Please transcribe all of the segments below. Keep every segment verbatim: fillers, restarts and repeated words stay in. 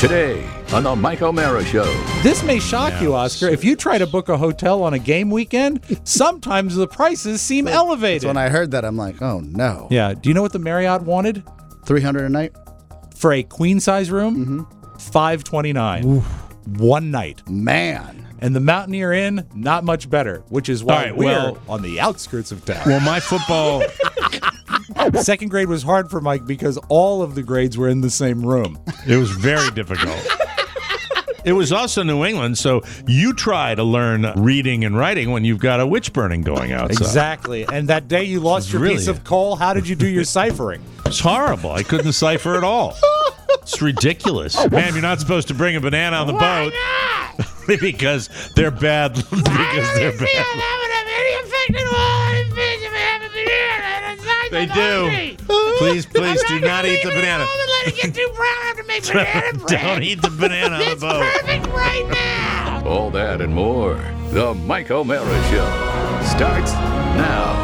Today on the Mike O'Mara Show. This may shock you, Oscar. If you try to book a hotel on a game weekend, sometimes the prices seem elevated. So when I heard that, I'm like, oh, no. Yeah. Do you know what the Marriott wanted? three hundred a night? For a queen-size room? Mm-hmm. five twenty-nine. One night. Man. And the Mountaineer Inn, not much better, which is why right, we're well- on the outskirts of town. Well, my football... Second grade was hard for Mike because all of the grades were in the same room. It was very difficult. It was also New England, so you try to learn reading and writing when you've got a witch burning going outside. Exactly. And that day you lost your Really? piece of coal, how did you do your ciphering? It's horrible. I couldn't decipher at all. It's ridiculous. Man, you're not supposed to bring a banana on the Why boat. not? because they're bad. because I they're don't feel bad. that would have any effect at all on the fish if I have a banana inside They the do. laundry. Please, please I'm do not not gonna eat the leave it banana. alone and let it get too brown. I have to make banana bread. Don't eat the banana on the It's boat. perfect right now. All that and more. The Mike O'Mara Show starts now.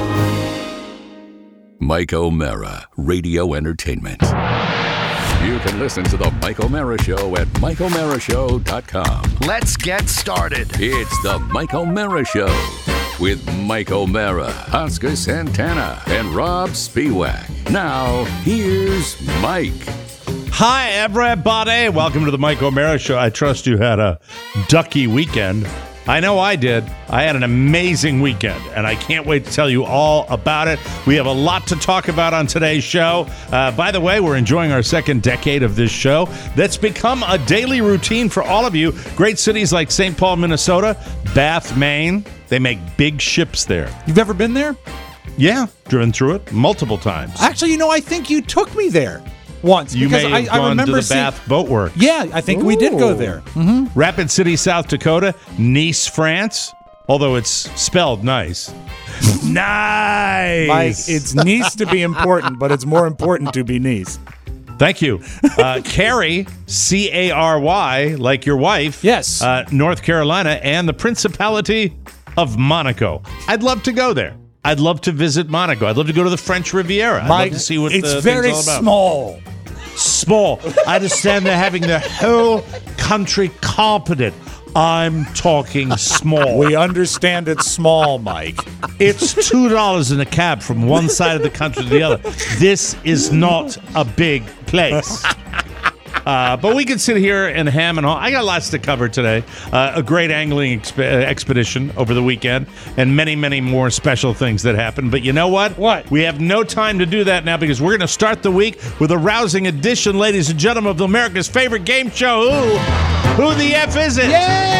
Mike O'Mara, Radio Entertainment. You can listen to the Mike O'Mara Show at mike o'mara show dot com. Let's get started. It's the Mike O'Mara Show with Mike O'Mara, Oscar Santana, and Rob Spiewak. Now, here's Mike. Hi, everybody. Welcome to the Mike O'Mara Show. I trust you had a ducky weekend. I know I did. I had an amazing weekend, and I can't wait to tell you all about it. We have a lot to talk about on today's show. Uh, by the way, we're enjoying our second decade of this show that's become a daily routine for all of you. Great cities like Saint Paul, Minnesota, Bath, Maine. They make big ships there. You've ever been there? Yeah, driven through it multiple times. Actually, you know, I think you took me there once. You because may have I, gone I remember to the seeing, Bath Boat Works. Yeah, I think we did go there. Mm-hmm. Rapid City, South Dakota, Nice, France, although it's spelled nice. Nice! Mike, it's Nice to be important, but it's more important to be Nice. Thank you. Uh, Cary, C A R Y, like your wife. Yes. Uh, North Carolina, and the Principality of Monaco. I'd love to go there. I'd love to visit Monaco. I'd love to go to the French Riviera. I'd Mike, love to see what it's the very thing's all about. small. Small. I understand they're having the whole country carpeted. I'm talking small. We understand it's small, Mike. It's two dollars in a cab from one side of the country to the other. This is not a big place. Uh, but we can sit here and ham and haw. I got lots to cover today. Uh, a great angling exp- uh, expedition over the weekend, and many, many more special things that happened. But you know what? What? We have no time to do that now because we're going to start the week with a rousing edition, ladies and gentlemen, of America's favorite game show. Who? Who the F is it?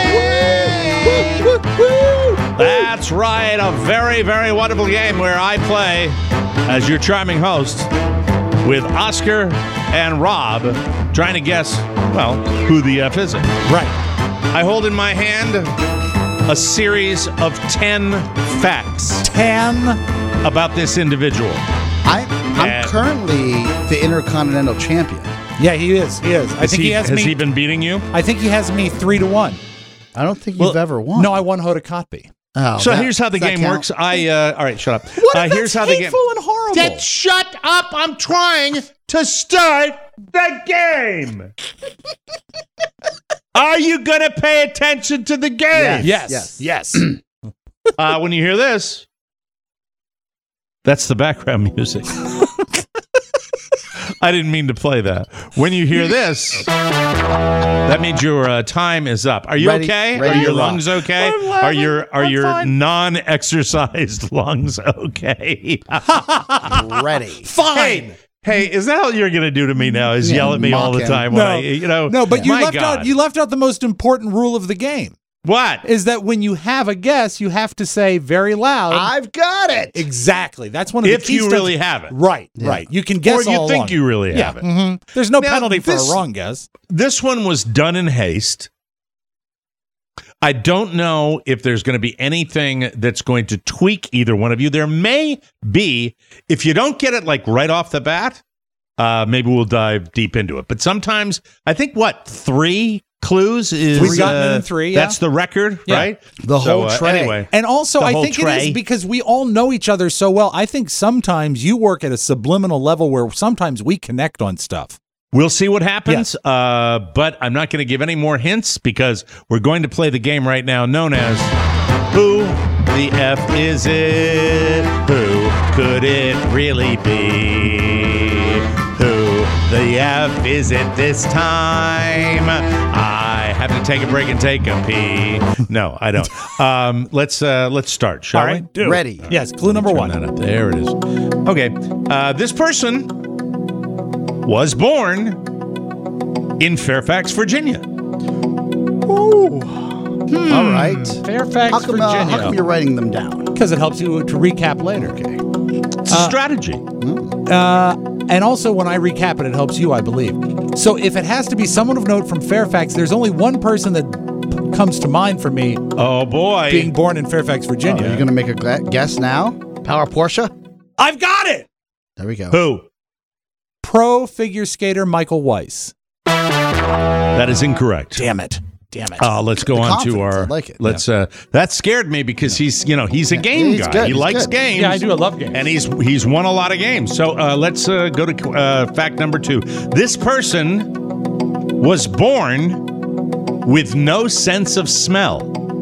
That's right. A very, very wonderful game where I play as your charming host with Oscar and Rob trying to guess, well, who the F is it? Right. I hold in my hand a series of ten facts Ten. about this individual. I, I'm And- currently the Intercontinental Champion. Yeah, he is. He is. I Is think he, has, has me. he been beating you? I think he has me three to one. I don't think you've ever won. No, I won Hoda Kotb. Oh, So that- here's how the does that game count? works. I uh, all right, shut up. What uh, if here's that's how the game. hateful and horrible? Then shut up! I'm trying to start the game. Are you gonna pay attention to the game? Yes. Yes. Yes. Yes. Uh, when you hear this, that's the background music. I didn't mean to play that. When you hear this, that means your uh, time is up. Are you Ready- okay? ready Are your to rock. lungs okay? I'm laughing. Are your are I'm your fine. non-exercised lungs okay? Ready. Fine. Hey, hey, is that all you're going to do to me now? Is Yeah, yell at me all mock the him. time when No. I, you know? No, but you my left God. out you left out the most important rule of the game. What? Is that when you have a guess, you have to say very loud. I've got it. Exactly. That's one of If the you keystones. really have it. Right, Yeah. right. You can guess Or you all think along. you really yeah. have it. mhm. There's no Now, penalty for this- a wrong guess. This one was done in haste. I don't know if there's going to be anything that's going to tweak either one of you. There may be. If you don't get it like right off the bat, uh, maybe we'll dive deep into it. But sometimes, I think, what, three clues is... We've gotten it uh, in three, yeah. That's the record, Yeah. right? The So, whole uh, tray. Anyway. And also, The I whole think it tray. is because we all know each other so well. I think sometimes you work at a subliminal level where sometimes we connect on stuff. We'll see what happens, yes. uh, but I'm not going to give any more hints because we're going to play the game right now known as Who the F Is It? Who could it really be? Who the F is it this time? I have to take a break and take a pee. No, I don't. Um, let's uh, let's start, shall All we? right, do. Ready. Yes, clue number one. That up. There it is. Okay, uh, this person was born in Fairfax, Virginia. Ooh. Hmm. All right. Fairfax, how come, Virginia. Uh, how come you're writing them down? Because it helps you to recap later. Okay. It's a uh, strategy. Uh, and also, when I recap it, it helps you, I believe. So if it has to be someone of note from Fairfax, there's only one person that p- comes to mind for me. Oh, boy. Being born in Fairfax, Virginia. Oh, are you going to make a gu- guess now? Power Porsche? I've got it! There we go. Who? Pro figure skater Michael Weiss. That is incorrect. Damn it. Damn it. Uh, let's go the on to our. I like it. Let's. Yeah. Uh, that scared me because yeah. he's, you know, he's a game he's guy. Good. He he's likes good. games. Yeah, I do. I love games. And he's he's won a lot of games. So uh, let's uh, go to uh, fact number two. This person was born with no sense of smell.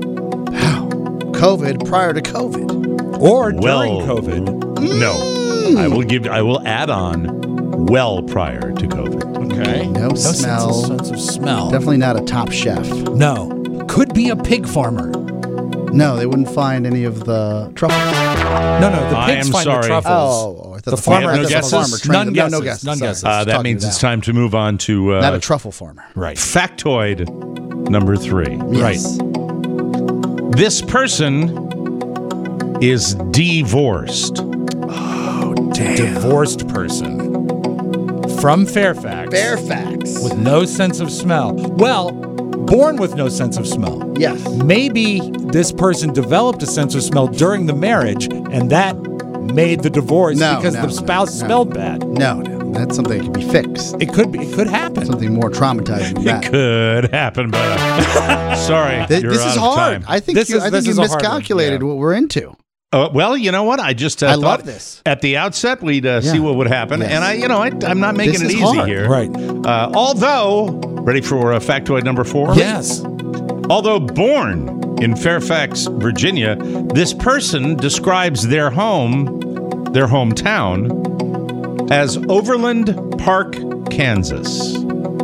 COVID prior to COVID, or during well, COVID. No, mm. I will give. I will add on. Well prior to COVID. Okay. No, no smell. Sense of, sense of smell. Definitely not a top chef. No. Could be a pig farmer. No, they wouldn't find any of the truffles. No, no, the pigs am find sorry. the truffles. Oh, I thought the, the farmer. No has guesses? farmer trained None them. guesses. No, no guesses. None Sorry. guesses. Uh, that means it's time to move on to uh, not a truffle farmer. Right. Factoid number three. Yes. Right. This person is divorced. Oh, damn. Divorced person. From Fairfax. Fairfax. With no sense of smell. Well, born with no sense of smell. Yes. Maybe this person developed a sense of smell during the marriage, and that made the divorce no, because no, the spouse no, smelled bad. No, no, that's something that can be fixed. It could be. It could happen. Something more traumatizing than that. It could happen, but uh, sorry, Th- you're this out is of hard. time. I think This you, is- I this think you is a hard one, miscalculated yeah. what we're into. Uh, well, you know what? I just uh, I thought love this. At the outset, we'd uh, Yeah. see what would happen, Yes. and I, you know, I, I'm not making This it is easy hard. here. Right. Uh, although, ready for uh, factoid number four? Yes. Although born in Fairfax, Virginia, this person describes their home, their hometown, as Overland Park, Kansas.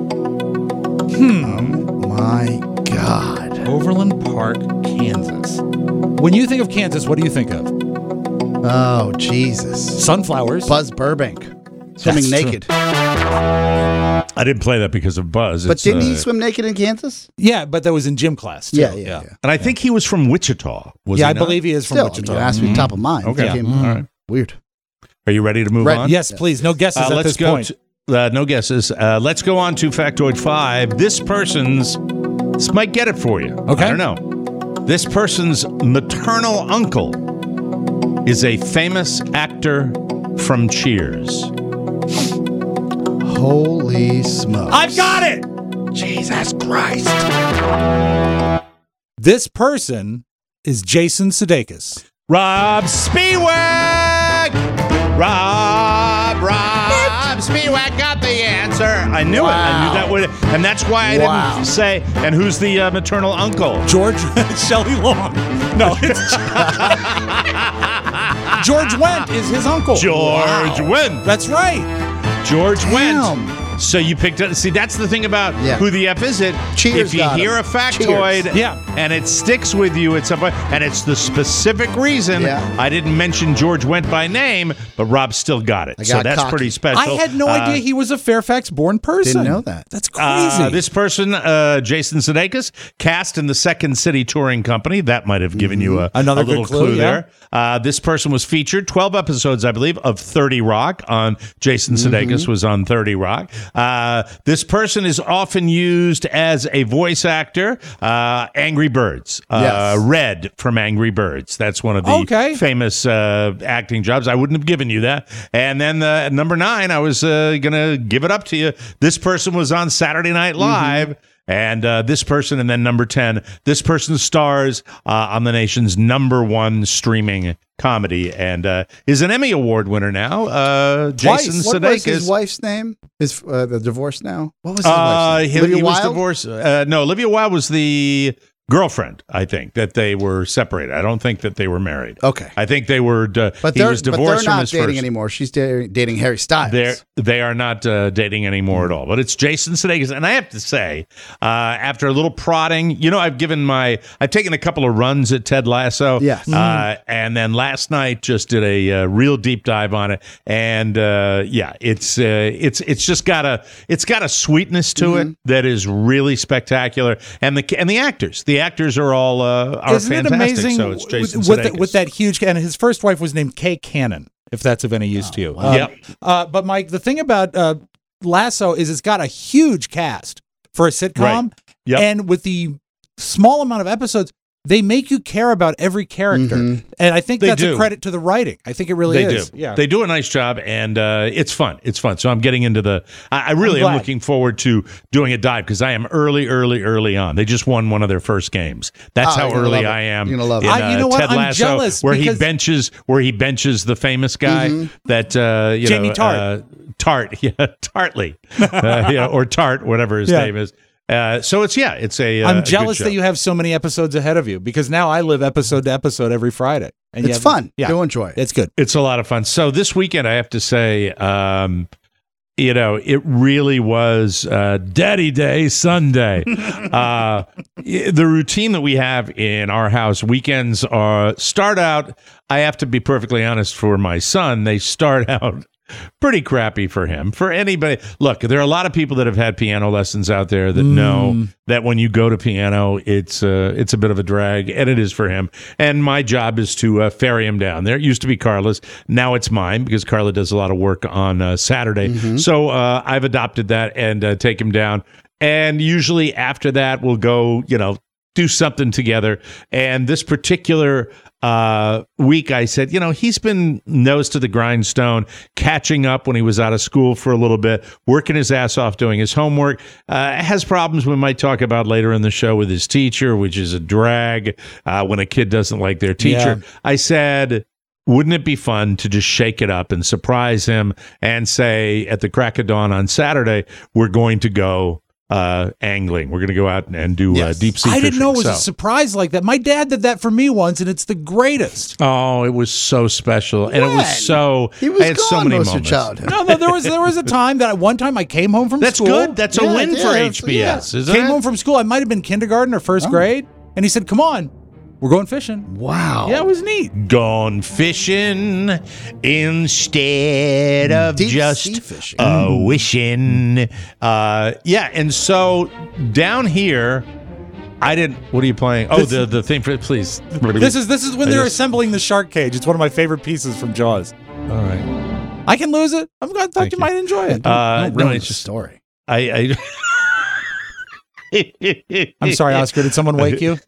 Hmm. My God. Overland Park, Kansas. When you think of Kansas, what do you think of? Oh, Jesus. Sunflowers. Buzz Burbank. Swimming That's naked. I didn't play that because of Buzz. But It's, didn't he uh, swim naked in Kansas? Yeah, but that was in gym class. Too. Yeah, yeah, yeah. And I think he was from Wichita. Was yeah, he I not? believe he is from Still, Wichita. you asked me top of mind. Okay. It became Mm. All right. Weird. Are you ready to move Right. on? Yes, please. No guesses Uh, at let's this go. point. To, uh, no guesses. Uh, let's go on to factoid five. This person's. This might get it for you. Okay. I don't know. This person's maternal uncle is a famous actor from Cheers. Holy smokes. I've got it. Jesus Christ. This person is Jason Sudeikis. Rob Spiewak! Rob, Rob Spiewak got the answer. I knew Wow. it. I knew that would, and that's why I Wow. didn't say. And who's the uh, maternal uncle? George Shelley Long. No, it's George Wendt is his uncle. George Wendt. That's right. George Damn. Wendt. So you picked up. See, that's the thing about Yeah. who the F is it. Cheers If you got hear him. a factoid, Cheers. Yeah. and it sticks with you at some point, and it's the specific reason Yeah. I didn't mention George Wendt by name, but Rob still got it. I so got that's cocky. pretty special. I had no Uh, idea he was a Fairfax-born person. Didn't know that. That's crazy. Uh, this person, uh, Jason Sudeikis, cast in the Second City Touring Company. That might have given you a, Another a little good clue, yeah. there. Uh, this person was featured twelve episodes, I believe, of thirty Rock on Jason Sudeikis was on thirty Rock. Uh, this person is often used as a voice actor. Uh, Angry Birds. Uh, Yes. Red from Angry Birds. That's one of the Okay. famous uh, acting jobs. I wouldn't have given you that. And then uh, number nine, I was uh, going to give it up to you. This person was on Saturday Night Live And uh, this person, and then number ten, this person stars uh, on the nation's number one streaming comedy and uh, is an Emmy Award winner now. Uh, Jason What was his Sudeikis. wife's name? Is uh, the divorce now? What was his Uh, wife's he, name? Olivia he was Wilde? divorced. Uh, no, Olivia Wilde was the girlfriend. I think that they were separated. I don't think that they were married. Okay. I think they were. Uh, But he they're, was but divorced they're from not his dating first. anymore. She's da- dating Harry Styles. They're, they are not uh, dating anymore at all. But it's Jason Sudeikis. And I have to say, uh, after a little prodding, you know, I've given my, I've taken a couple of runs at Ted Lasso. Yes. Uh, and then last night just did a uh, real deep dive on it. And uh, yeah, it's, uh, it's, it's just got a, it's got a sweetness to Mm-hmm. it that is really spectacular. And the, and the actors, the actors are all, uh, are Isn't it fantastic. amazing So it's Jason with, with, Sudeikis. the, with that huge, and his first wife was named Kay Cannon, if that's of any use to you. wow. Um, Yep. Uh, but Mike, the thing about uh, Lasso is it's got a huge cast for a sitcom, Right. Yep. and with the small amount of episodes, they make you care about every character, Mhm. and I think They that's do. a credit to the writing. I think it really They is. do. Yeah. They do a nice job, and uh, it's fun. It's fun. So I'm getting into the. I, I really I'm am glad. looking forward to doing a dive because I am early, early, early on. They just won one of their first games. That's Oh, how you're gonna early love it. I am. You're gonna love it. in, I- you uh, know what? Ted I'm Lasso, jealous where he because- benches, where he benches the famous guy that uh, you Jamie know, Tart. uh, Tart, yeah, Tartley, uh, yeah, or Tart, whatever his Yeah. name is. Uh, so it's yeah, it's a. Uh, a I'm good jealous show. that you have so many episodes ahead of you because now I live episode to episode every Friday. And you It's have- fun. Yeah, You'll enjoy it. it's good. It's a lot of fun. So this weekend, I have to say, um, you know, it really was uh, Daddy Day Sunday. uh, i- the routine that we have in our house weekends are start out. I have to be perfectly honest. For my son, they start out pretty crappy for him. For anybody, look, there are a lot of people that have had piano lessons out there that know that when you go to piano, it's uh, it's a bit of a drag, and it is for him. And my job is to uh, ferry him down there. It used to be Carla's, now it's mine because Carla does a lot of work on uh, Saturday. So uh, I've adopted that and uh, take him down. And usually after that, we'll go, you know, do something together. And this particular uh, week, I said, you know, he's been nose to the grindstone, catching up when he was out of school for a little bit, working his ass off doing his homework. Uh, has problems we might talk about later in the show with his teacher, which is a drag uh, when a kid doesn't like their teacher. Yeah. I said, wouldn't it be fun to just shake it up and surprise him and say at the crack of dawn on Saturday, we're going to go uh, angling. We're going to go out and, and do Yes. uh, deep sea I didn't fishing. know it was So- a surprise like that. My dad did that for me once, and it's the greatest. Oh, it was so special, and it When? was so. He was I had gone so many most moments. of childhood. No, no, there was there was a time that one time I came home from That's school. good. That's a Yeah, win yeah, for that's- H B S, isn't Came it? home from school. I might have been kindergarten or first grade, and he said, "Come on, we're going fishing." Wow. Yeah, it was neat. Gone fishing instead of Deep just sea fishing. a wishing. Uh, yeah, and so down here, I didn't. What are you playing? Oh, This- the the thing for please. This is this is when I they're just- assembling the shark cage. It's one of my favorite pieces from Jaws. all right. I can lose it. I'm glad thought Thank you you. might enjoy it. Uh, Don't no, ruin it's the just story. I. I I'm sorry, Oscar. Did someone wake you?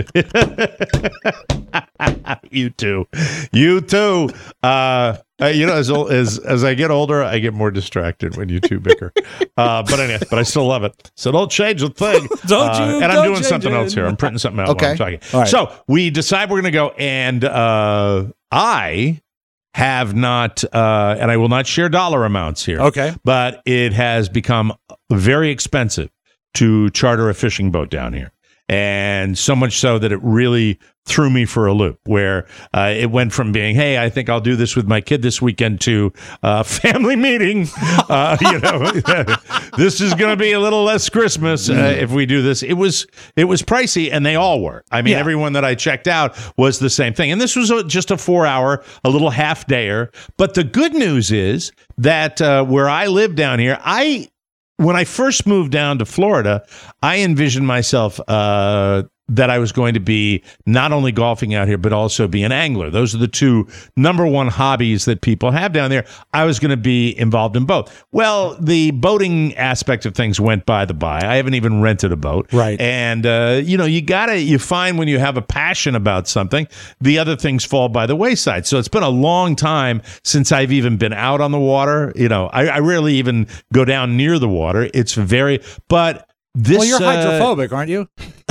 You too. You too. Uh, uh, you know, as ol- as as I get older, I get more distracted when you two bicker. Uh, but anyway, but I still love it. So don't change a thing. Don't Uh, you- And I'm don't doing change something it. else here. I'm printing something out Okay. while I'm talking. All right. So we decide we're going to go, and uh, I have not, uh, and I will not share dollar amounts here. Okay. But it has become very expensive to charter a fishing boat down here. And so much so that it really threw me for a loop, where uh, it went from being, hey, I think I'll do this with my kid this weekend, to uh, family meeting. Uh, you know, this is going to be a little less Christmas uh, if we do this. It was it was pricey, and they all were. I mean, Yeah. everyone that I checked out was the same thing. And this was a, just a four hour, a little half dayer. But the good news is that uh, where I live down here, I when I first moved down to Florida, I envisioned myself uh, that I was going to be not only golfing out here, but also be an angler. Those are the two number one hobbies that people have down there. I was going to be involved in both. Well, the boating aspect of things went by the by. I haven't even rented a boat. Right. And, uh, you know, you got to, you find when you have a passion about something, the other things fall by the wayside. So it's been a long time since I've even been out on the water. You know, I, I rarely even go down near the water. It's very, but this. Well, you're uh, hydrophobic, aren't you?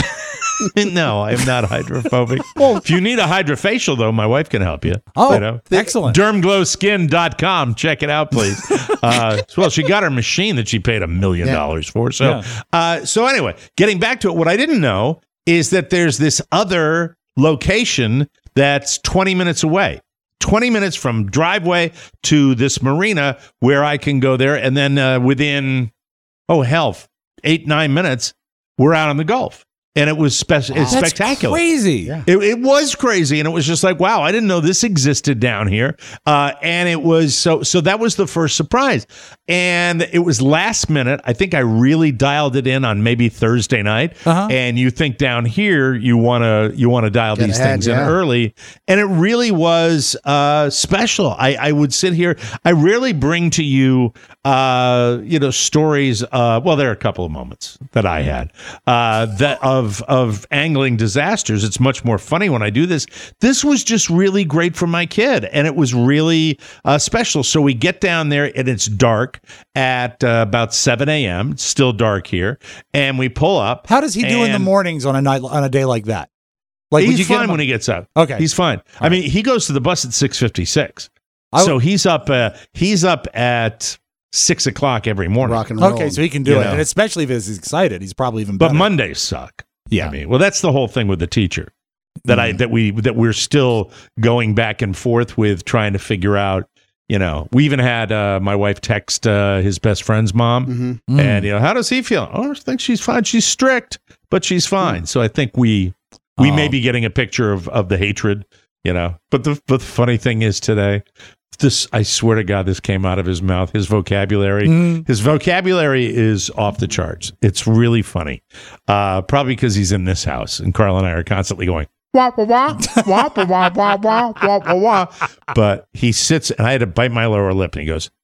No, I'm not hydrophobic. Well, if you need a hydrofacial, though, my wife can help you. Oh, you know? excellent. derm glow skin dot com. Check it out, please. Uh, well, she got her machine that she paid a million dollars for. So, Yeah. uh, so anyway, getting back to it, what I didn't know is that there's this other location that's twenty minutes away. twenty minutes from driveway to this marina where I can go there. And then uh, within, oh, hell, eight, nine minutes, we're out on the Gulf. And it was spe- it's That's spectacular. crazy. It, it was crazy, and it was just like, wow, I didn't know this existed down here. Uh, and it was so. So that was the first surprise, and it was last minute. I think I really dialed it in on maybe Thursday night. Uh-huh. And you think down here you want to you want to dial Get these ahead, things in yeah. early, and it really was uh, special. I, I would sit here. I rarely bring to you, uh, you know, stories. Uh, well, there are a couple of moments that I had uh, that of of angling disasters. It's much more funny when I do this. This was just really great for my kid, and it was really uh, special. So we get down there, and it's dark at uh, about seven a.m. It's still dark here, and we pull up. How does he do in the and mornings on a night on a day like that? Like, would He's you get fine him when he gets up. Okay. He's fine. I mean, he goes to the bus at six fifty-six. I- So he's up. Uh, he's up at six o'clock every morning. Rock and roll. Okay, so he can do You it, know. and especially if he's excited, he's probably even But better. Mondays suck. Yeah. I mean, well, that's the whole thing with the teacher that I that we that we're still going back and forth with trying to figure out. You know, we even had uh, my wife text uh, his best friend's mom, Mm-hmm. Mm. and you know, how does he feel? Oh, I think she's fine. She's strict, but she's fine. So I think we we Oh. may be getting a picture of of the hatred. You know, but the but the funny thing is today. This, I swear to God, this came out of his mouth. His vocabulary, Mm. his vocabulary is off the charts. It's really funny. Uh, probably because he's in this house, and Carl and I are constantly going wah wah wah wah wah wah wah wah wah wah wah. But he sits, and I had to bite my lower lip, and he goes,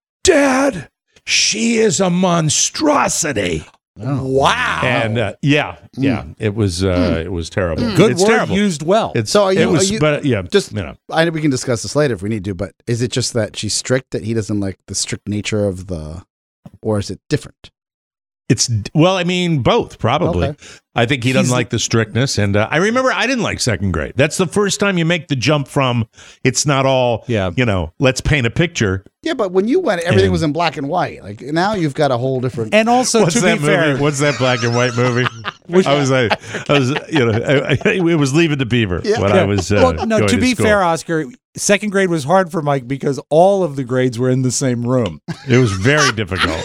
"Dad, she is a monstrosity." Wow. And uh, yeah, yeah, it was uh, it was terrible. Good it's word terrible. used well. It's So are you- It was, are you- but yeah, just- you know. I know we can discuss this later if we need to, but is it just that she's strict, that he doesn't like the strict nature of the, or is it different? It's well, I mean, both probably. Okay. I think he doesn't He's- like the strictness, and uh, I remember I didn't like second grade. That's the first time you make the jump from it's not all, Yeah. you know, let's paint a picture. Yeah, but when you went, everything And- was in black and white. Like now you've got a whole different. And also, What's to that be movie? fair, What's that black and white movie? I was, I, I was, you know, I, I, it was Leave It to Beaver Yeah. when Yeah. I was. Uh, well, no, going to be school. fair, Oscar, second grade was hard for Mike because all of the grades were in the same room. it was very difficult.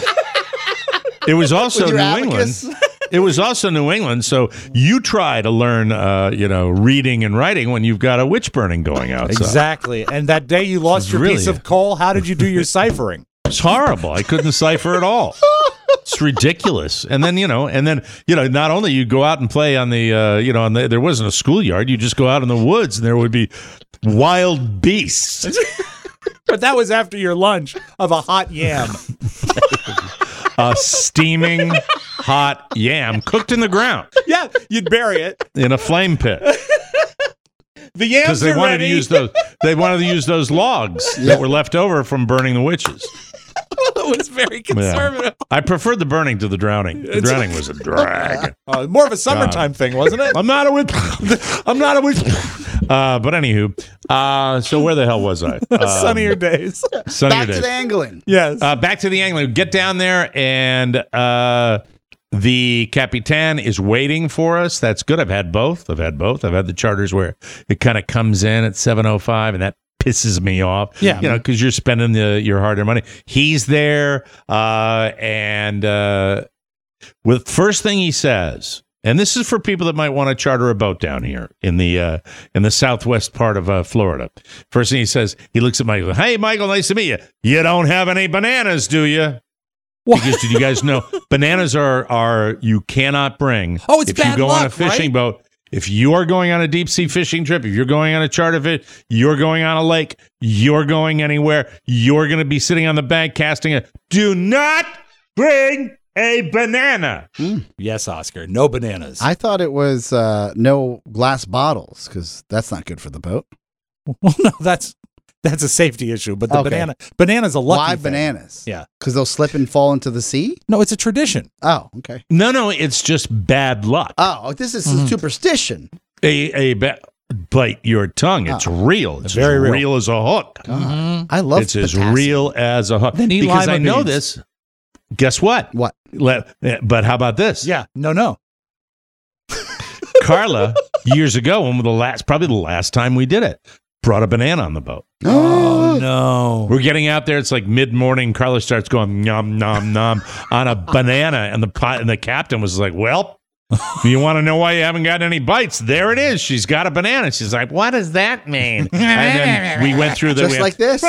It was also With New your England. abacus. It was also New England, so you try to learn, uh, you know, reading and writing when you've got a witch burning going outside. Exactly. And that day you lost It's your really- piece of coal, how did you do your ciphering? It's horrible. I couldn't decipher at all. It's ridiculous. And then, you know, and then, you know, not only you go out and play on the, uh, you know, on the, there wasn't a schoolyard. You just go out in the woods and there would be wild beasts. But that was after your lunch of a hot yam. A steaming hot yam cooked in the ground Yeah, you'd bury it. in a flame pit The yams because they are wanted ready. to use those. They wanted to use those logs that were left over from burning the witches. It was very conservative. I preferred the burning to the drowning. The drowning was a drag. Uh, more of a summertime thing, wasn't it? I'm not a witch. I'm not a witch. Uh, but anywho, uh, so where the hell was I? Um, Sunnier days. sunnier Back to days. the angling. Yes. Uh, back to the angling. Get down there, and uh, the Capitan is waiting for us. That's good. I've had both. I've had both. I've had the charters where it kind of comes in at seven oh five, and that pisses me off. Yeah. You know, because you're spending the, your hard-earned money. He's there, uh, and uh, with first thing he says, and this is for people that might want to charter a boat down here in the uh, in the southwest part of uh, Florida. First thing he says, he looks at Michael. Hey, Michael, nice to meet you. You don't have any bananas, do you? Because did you guys know bananas are are you cannot bring? Oh, it's if you bad go on a luck, fishing right? boat. If you are going on a deep sea fishing trip, if you're going on a charter fit, you're going on a lake, you're going anywhere, you're going to be sitting on the bank casting a. Do not bring a banana. Yes, Oscar. No bananas. I thought it was uh, no glass bottles because that's not good for the boat. well, no, that's That's a safety issue. But the Okay. banana banana's a lucky Why thing. bananas? Yeah. Because they'll slip and fall into the sea? No, it's a tradition. Oh, okay. No, no, it's just bad luck. Oh, this is Mm-hmm. superstition. A, a ba- bite your tongue. It's real. It's Very as real. real. as a hook. God. I love It's as potassium. real as a hook. Then eat because lima I know beans. this. Guess what? What? Let, eh, but how about this? Yeah. No, no. Carla, years ago, when the last, probably the last time we did it, brought a banana on the boat. Oh, no. We're getting out there. It's like mid morning. Carla starts going nom nom nom on a banana, and the pot, and the captain was like, "Well, you want to know why you haven't gotten any bites? There it is. She's got a banana." She's like, "What does that mean?" And then we went through the Just we like this.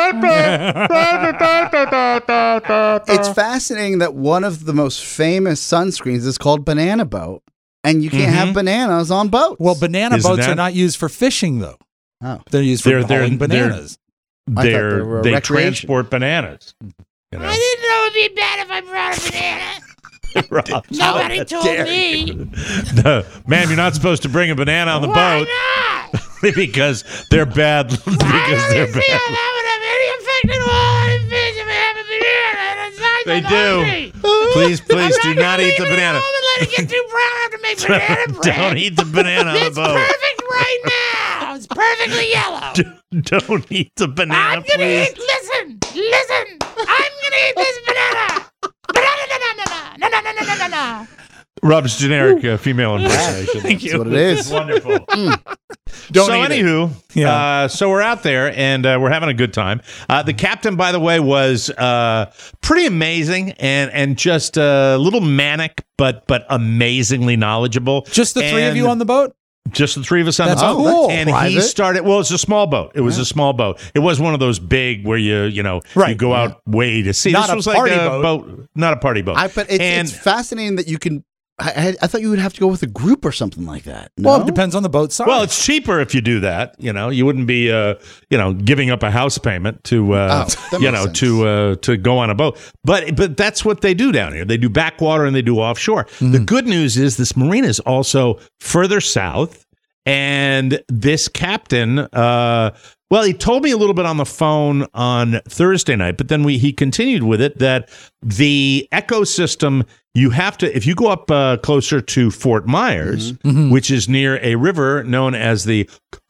It's Uh. fascinating that one of the most famous sunscreens is called Banana Boat, and you can't have bananas on boats. Well, banana Isn't boats that- are not used for fishing, though. Oh. They're used for They're- they're- hauling they're- bananas. I thought they they're, were a they recreation. transport bananas. You I know, didn't know it'd be bad if I brought a banana. Rob, Nobody how told dare me. you. No, ma'am, you're not supposed to bring a banana on the Why boat not? because they're bad. I because don't they're see how bad. that would have any effect at all on fish if I have a banana inside They my do. laundry. Please, please I'm do not not gonna eat the leave it banana. home and let it get too brown. I have to make banana bread. Don't eat the banana on the It's boat. perfect right now. It's perfectly yellow. Don't eat the banana, I'm gonna please. eat. Listen, listen. I'm gonna eat this banana. Banana, na na na na na na na na na. Rob's generic uh, female impersonation. Thank That's what it is. Wonderful. Don't so, eat it. anywho, Yeah. uh, so we're out there and uh, we're having a good time. Uh, the captain, by the way, was uh, pretty amazing and and just a little manic, but but amazingly knowledgeable. Just the three of And you on the boat? Just the three of us on That's the boat. cool. And he Private? started. Well, it's a small boat. It was a small boat. It was one of those big where you you know you Right. go out way to sea. Not this a was party like a boat. not a party boat. I, but it's, and it's fascinating that you can. I, I, I thought you would have to go with a group or something like that. No? Well, it depends on the boat size. well, it's cheaper if you do that. You know, you wouldn't be, uh, you know, giving up a house payment to, uh, Oh, that you makes know, sense. to uh, to go on a boat. But but that's what they do down here. They do backwater and they do offshore. The good news is this marina is also further south, and this captain. Uh, Well, he told me a little bit on the phone on Thursday night, but then we he continued with it that the ecosystem you have to if you go up uh, closer to Fort Myers, which is near a river known as the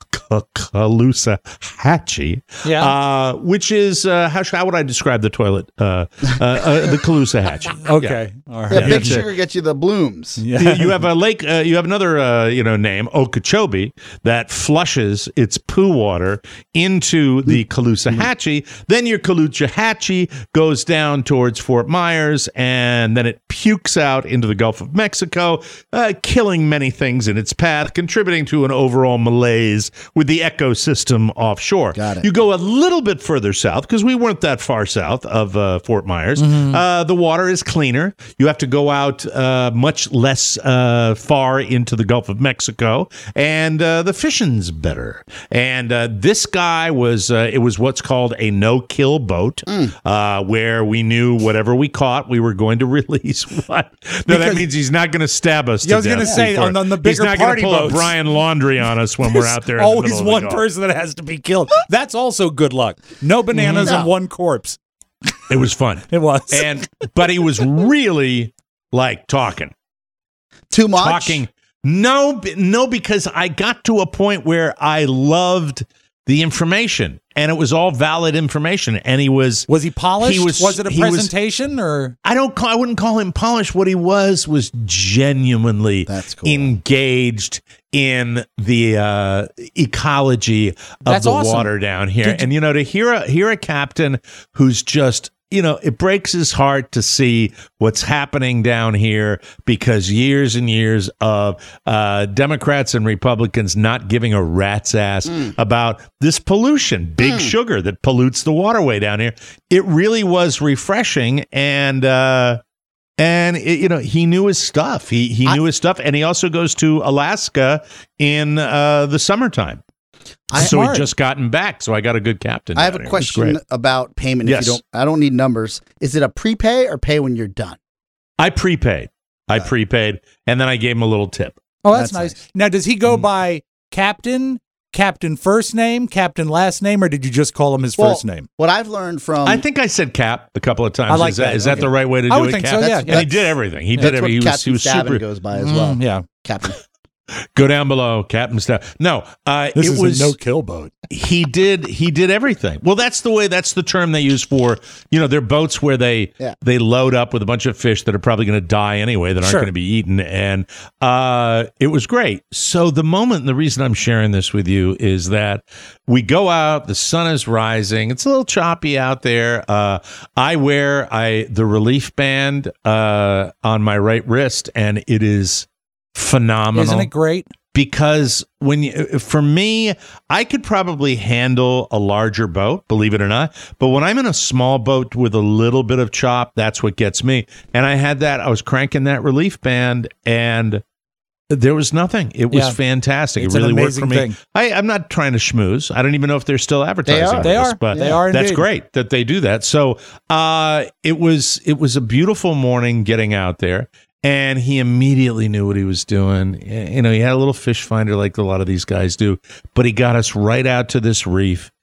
Caloosahatchee, Yeah. uh, which is uh, how sh- how would I describe the toilet? Uh, uh, uh, the Caloosahatchee. okay. All right. Yeah, Yeah, Big that's it. Sugar gets you the blooms. You, you have a lake. Uh, you have another, uh, you know, name Okeechobee that flushes its poo water into the Caloosahatchee. Then your Caloosahatchee goes down towards Fort Myers, and then it pukes out into the Gulf of Mexico, uh, killing many things in its path, contributing to an overall malaise with the ecosystem offshore. Got it. You go a little bit further south because we weren't that far south of uh, Fort Myers. Uh, the water is cleaner. You have to go out uh, much less uh, far into the Gulf of Mexico, and uh, the fishing's better. And uh, this guy was uh, it was what's called a no-kill boat, uh, where we knew whatever we caught, we were going to release. What? No, that Because- means he's not going to stab us. Yeah, I to was gonna death say, before- on- on the he's bigger not gonna party pull a boats. Brian Laundry on us when we're out there. in the Always middle of the one Gulf. person that has to be killed. That's also good luck. No bananas No. and one corpse. It was fun. It was. and but he was really like talking Too much. talking no b- no because I got to a point where I loved the information and it was all valid information and he was was he polished? he was, was- it a he was- presentation or? I don't call, I wouldn't call him polished. What he was was genuinely That's cool. engaged in the uh, ecology of That's the awesome. water down here. Did you- and you know, to hear a hear a captain who's just you know, it breaks his heart to see what's happening down here because years and years of uh, Democrats and Republicans not giving a rat's ass about this pollution, big sugar that pollutes the waterway down here. It really was refreshing, and uh, and it, you know, he knew his stuff. He he knew his stuff, and he also goes to Alaska in uh, the summertime. I- so he Smart. just gotten back. So I got a good captain. I have down a here. It was question great. about payment. Yes. If you don't, I don't need numbers. Is it a prepay or pay when you're done? I prepaid. I prepaid, and then I gave him a little tip. Oh, that's, That's nice. Now, does he Mm-hmm. go by captain, Captain first name, Captain last name, or did you just call him his Well, first name? What I've learned from I think I said Cap a couple of times. I like is that, that. is that Okay. the right way to do I would it? think Cap? so, yeah. That's- And he that's- did everything. He that's did what everything. He was, Captain he was Stabbin super. goes by as well. Mm, yeah. Captain. Go down below, Captain Staff. No, uh, This it is was a no-kill boat. he did he did everything. Well, that's the way. That's the term they use for you know their boats where they Yeah. they load up with a bunch of fish that are probably going to die anyway that aren't Sure. going to be eaten, and uh, it was great. So the moment, and the reason I'm sharing this with you is that we go out, the sun is rising, it's a little choppy out there. Uh, I wear I the relief band uh, on my right wrist, and it is phenomenal. Isn't it great? Because when you, for me, I could probably handle a larger boat, believe it or not. But when I'm in a small boat with a little bit of chop, that's what gets me. And I had that. I was cranking that relief band, and there was nothing. It was Yeah. fantastic. It's it an really worked for me. amazing thing. I, I'm not trying to schmooze. I don't even know if they're still advertising. are. They this, are. but They are That's indeed. great that they do that. So uh, it was it was a beautiful morning getting out there. And he immediately knew what he was doing. You know, he had a little fish finder like a lot of these guys do, but he got us right out to this reef,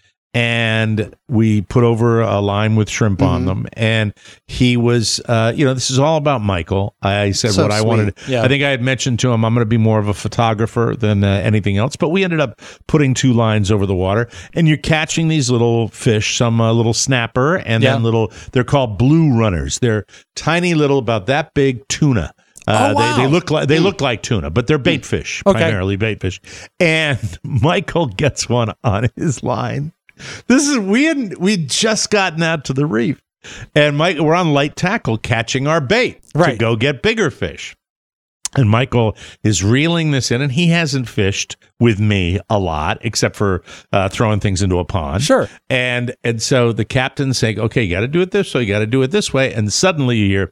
and we put over a line with shrimp on them. And he was, uh, you know, this is all about Michael. I said So what I sweet. wanted. Yeah. I think I had mentioned to him I'm going to be more of a photographer than uh, anything else. But we ended up putting two lines over the water, and you're catching these little fish, some uh, little snapper, and Yeah. then little. They're called blue runners. They're tiny little, about that big tuna. Uh, Oh, wow. they, they look like they look like tuna, but they're bait fish, Okay. primarily bait fish. And Michael gets one on his line. This is we hadn't we'd just gotten out to the reef, and Mike we're on light tackle catching our bait to Right. go get bigger fish. And Michael is reeling this in, and he hasn't fished with me a lot, except for uh, throwing things into a pond. Sure. And and so the captain's saying, "Okay, you got to do it this way. You got to do it this way." And suddenly you hear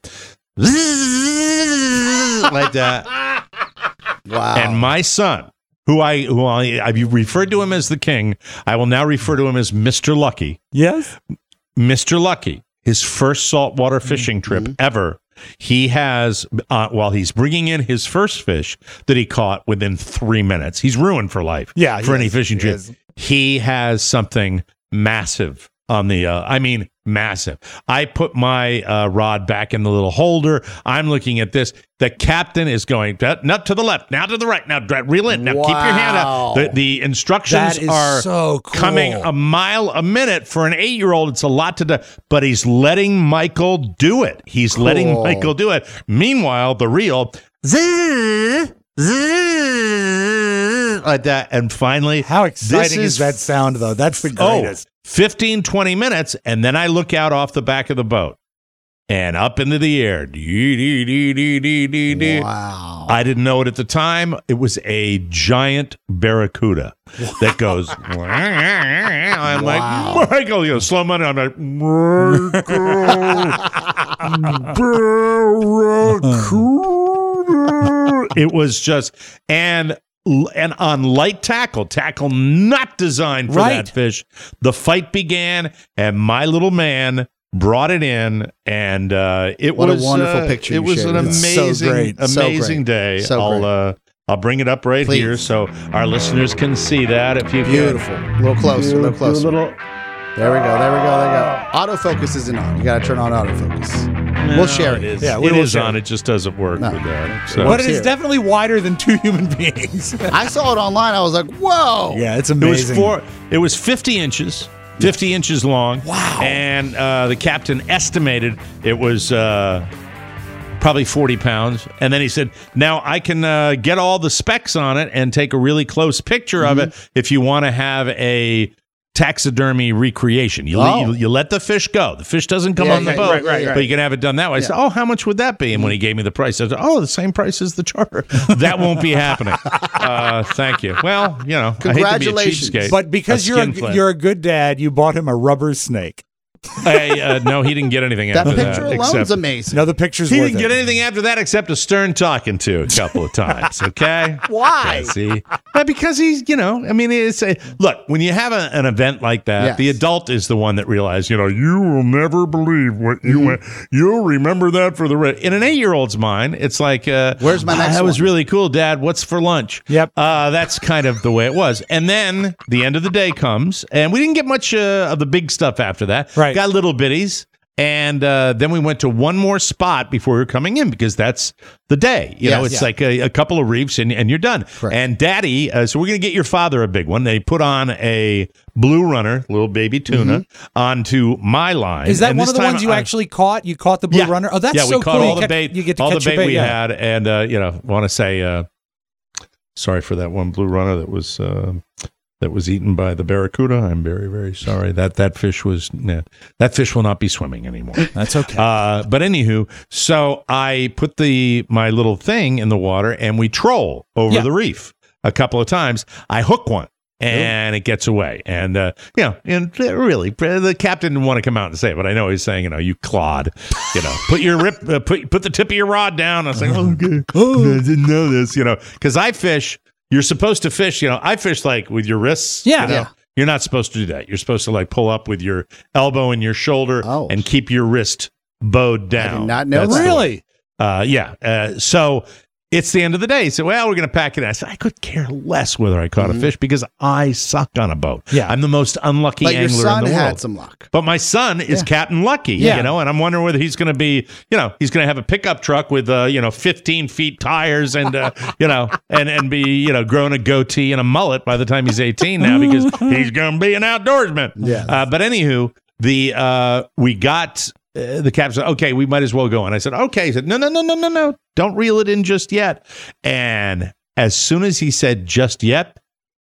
like that. Wow. And my son, who I who I I've referred to him as the king, I will now refer to him as Mister Lucky. Yes. Mister Lucky, his first saltwater fishing trip Mm-hmm. ever. He has, uh, while he's bringing in his first fish that he caught within three minutes, he's ruined for life. Yeah, for he any is. fishing He trip, is. he has something massive on the. Uh, I mean, massive. I put my uh, rod back in the little holder. I'm looking at this. The captain is going uh, not to the left, now to the right. Now dra- reel in. Now keep your hand Wow. up. The, the instructions That is are so cool. coming a mile a minute for an eight-year-old. It's a lot to do, but he's letting Michael do it. He's letting Cool. Michael do it. Meanwhile, the reel zzz, zzz, like that, and finally, How this exciting is, that sound, though? That's the Oh, greatest. fifteen, twenty minutes, and then I look out off the back of the boat and up into the air. Dee, dee, dee, dee, dee, dee, dee. Wow. I didn't know it at the time. It was a giant barracuda that goes. I'm Wow. like, Michael, you know, slow money. I'm like, barracuda. It was just and. And on light tackle, tackle not designed for Right. that fish. The fight began, and my little man brought it in, and uh, it What a was wonderful uh, picture It you was shared an with us. So amazing, great. So amazing great. day. So I'll great. uh, I'll bring it up right Please. here so our listeners can see that. If you can. Beautiful. A little closer. A little closer. Little- There we go. There we go. There we go. Autofocus isn't on. You got to turn on autofocus. we'll share it it. is. Yeah, we it will is share on. it. It just doesn't work No. with that. So. But it is here. definitely wider than two human beings. I saw it online. I was like, whoa. yeah, it's It was amazing. four. It was fifty inches, fifty inches long. Wow. And uh, the captain estimated it was uh, probably forty pounds. And then he said, "Now I can uh, get all the specs on it and take a really close picture of Mm-hmm. it if you want to have a." Taxidermy recreation. You, Oh. you you let the fish go. The fish doesn't come Yeah, on the yeah, boat, right, right, right. but you can have it done that way. I said, "Oh, how much would that be?" And when he gave me the price, I said, "Oh, the same price as the charter." That won't be happening. Uh, thank you. Well, you know, I hate to be a Congratulations. cheapskate. But because A you're a, skin flint. you're a good dad, you bought him a rubber snake. Hey, uh, no, he didn't get anything That after that. picture alone's except- amazing. No, the picture's He worth didn't it. get anything after that except a stern talking to a couple of times. Okay, Why? Yeah, see, Uh, because he's, you know, I mean, it's a, look, when you have a, an event like that, Yes. the adult is the one that realizes, you know, you will never believe what you went. You'll remember that for the rest. In an eight-year-old's mind, it's like, uh, Where's my next That was one? really cool, Dad. What's for lunch? Yep. Uh, that's kind of the way it was. And then the end of the day comes, and we didn't get much uh, of the big stuff after that. Right. Got little bitties. And uh, then we went to one more spot before we were coming in because that's the day. You know, Yes. it's Yeah. like a, a couple of reefs and, and you're done. Correct. And Daddy, uh, so we're going to get your father a big one. They put on a blue runner, little baby tuna, onto my line. Is that And one this of the time ones you I- actually caught? You caught the blue Yeah. runner? Oh, that's yeah, so we caught cool. all you the get, bait, you get to all catch the your bait bait. we yeah. had. And, uh, you know, want to say, uh, sorry for that one blue runner that was... Uh, that was eaten by the barracuda. I'm very, very sorry. That that fish was nah, that fish will not be swimming anymore. That's okay. Uh, but anywho, so I put the my little thing in the water and we troll over Yeah. the reef a couple of times. I hook one and it gets away. And uh, you know, and really, the captain didn't want to come out and say it, but I know he's saying, you know, you clod, you know, put your rip, uh, put put the tip of your rod down. I was like, oh, okay. I didn't know this, you know, because I fish. You're supposed to fish, you know, I fish like with your wrists. Yeah. you know? Yeah. You're not supposed to do that. You're supposed to like pull up with your elbow and your shoulder Oh. and keep your wrist bowed down. I did not know That's that. the way. Really? Uh, yeah. Uh, so it's the end of the day. So, well, we're going to pack it. I said, I could care less whether I caught a fish because I suck on a boat. Yeah. I'm the most unlucky But your angler son in the had world. some luck. But my son is Yeah. Captain Lucky, Yeah. you know, and I'm wondering whether he's going to be, you know, he's going to have a pickup truck with, uh, you know, fifteen feet tires and, uh, you know, and, and be, you know, growing a goatee and a mullet by the time he's eighteen now because he's going to be an outdoorsman. Yeah. Uh, but anywho, the, uh, we got, uh, the captain said, okay, we might as well go. And I said, okay. He said, no, no, no, no, no, no. Don't reel it in just yet. And as soon as he said just yet,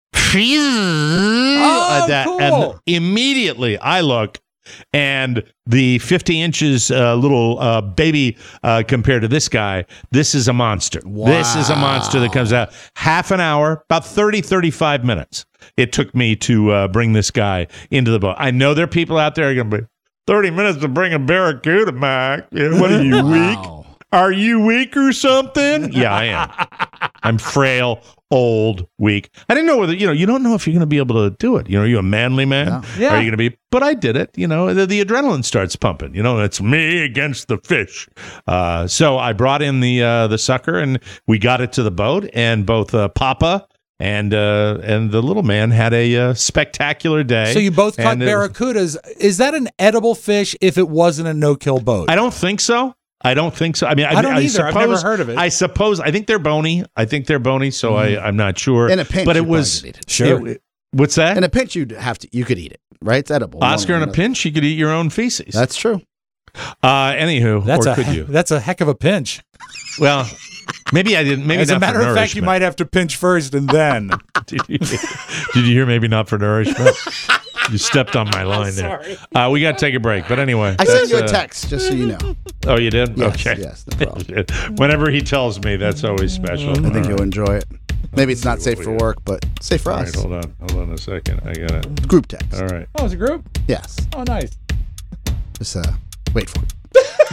Oh, that, cool. and immediately I look, and the fifty inches uh, little uh, baby uh, compared to this guy, this is a monster. This is a monster that comes out. Half an hour, about thirty, thirty-five minutes it took me to uh, bring this guy into the boat. I know there are people out there going to be, thirty minutes to bring a barracuda back. Yeah, what are you, weak? Wow. Are you weak or something? Yeah, I am. I'm frail, old, weak. I didn't know whether, you know, you don't know if you're going to be able to do it. You know, are you a manly man? No. Yeah. Are you going to be, but I did it. You know, the, the adrenaline starts pumping. You know, it's me against the fish. Uh, so I brought in the uh, the sucker and we got it to the boat, and both uh, Papa and uh, and the little man had a uh, spectacular day. So you both caught And it- barracudas. Is that an edible fish if it wasn't a no-kill boat? I don't think so. I don't think so. I mean, I, I don't I either. I've Suppose, never heard of it. I suppose. I think they're bony. I think they're bony. So I, I'm not sure. In a pinch, but you it was. probably could eat it. Sure. it- what's that? In a pinch, you'd have to. You could eat it, right? It's edible. Oscar, in a No, no. pinch, you could eat your own feces. That's true. Uh, anywho, That's or a could you? that's a heck of a pinch. Well, maybe I didn't. Maybe As a not matter for of fact, you nourishment. might have to pinch first and then. Did you, did you hear? Maybe not for nourishment. You stepped on my line there. Uh, we got to take a break. But anyway, I sent that's, you a uh, text just so you know. Oh, you did? Yes, okay. yes, no problem. Whenever he tells me, that's always special. I think All you'll right. enjoy it. Maybe it's not safe for work, but safe for All us. right, hold on. Hold on a second. I got it. Group text. All right. Oh, it's a group? Yes. Oh, nice. Just uh, wait for it.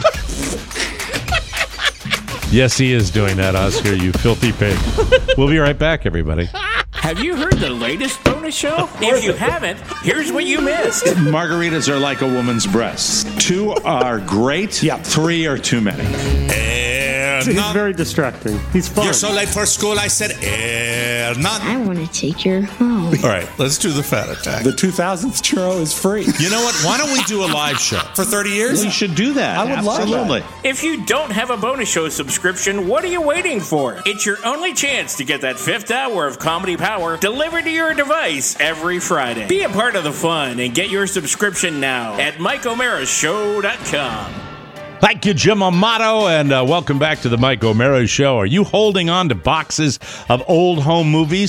Yes, he is doing that, Oscar, you filthy pig. We'll be right back, everybody. Have you heard the latest bonus show? If you haven't, here's what you missed. Margaritas are like a woman's breasts. Two are great. Yeah. Three are too many. He's very distracting. He's fun. You're so late for school, I said, air not. I want to take your home. All right, let's do the fat attack. The two thousandth churro is free. You know what? Why don't we do a live show for thirty years? We should do that. I would love that. Absolutely. If you don't have a bonus show subscription, what are you waiting for? It's your only chance to get that fifth hour of comedy power delivered to your device every Friday. Be a part of the fun and get your subscription now at Mike O'Mara Show dot com. Thank you, Jim Amato, and uh, welcome back to the Mike O'Mara Show. Are you holding on to boxes of old home movies?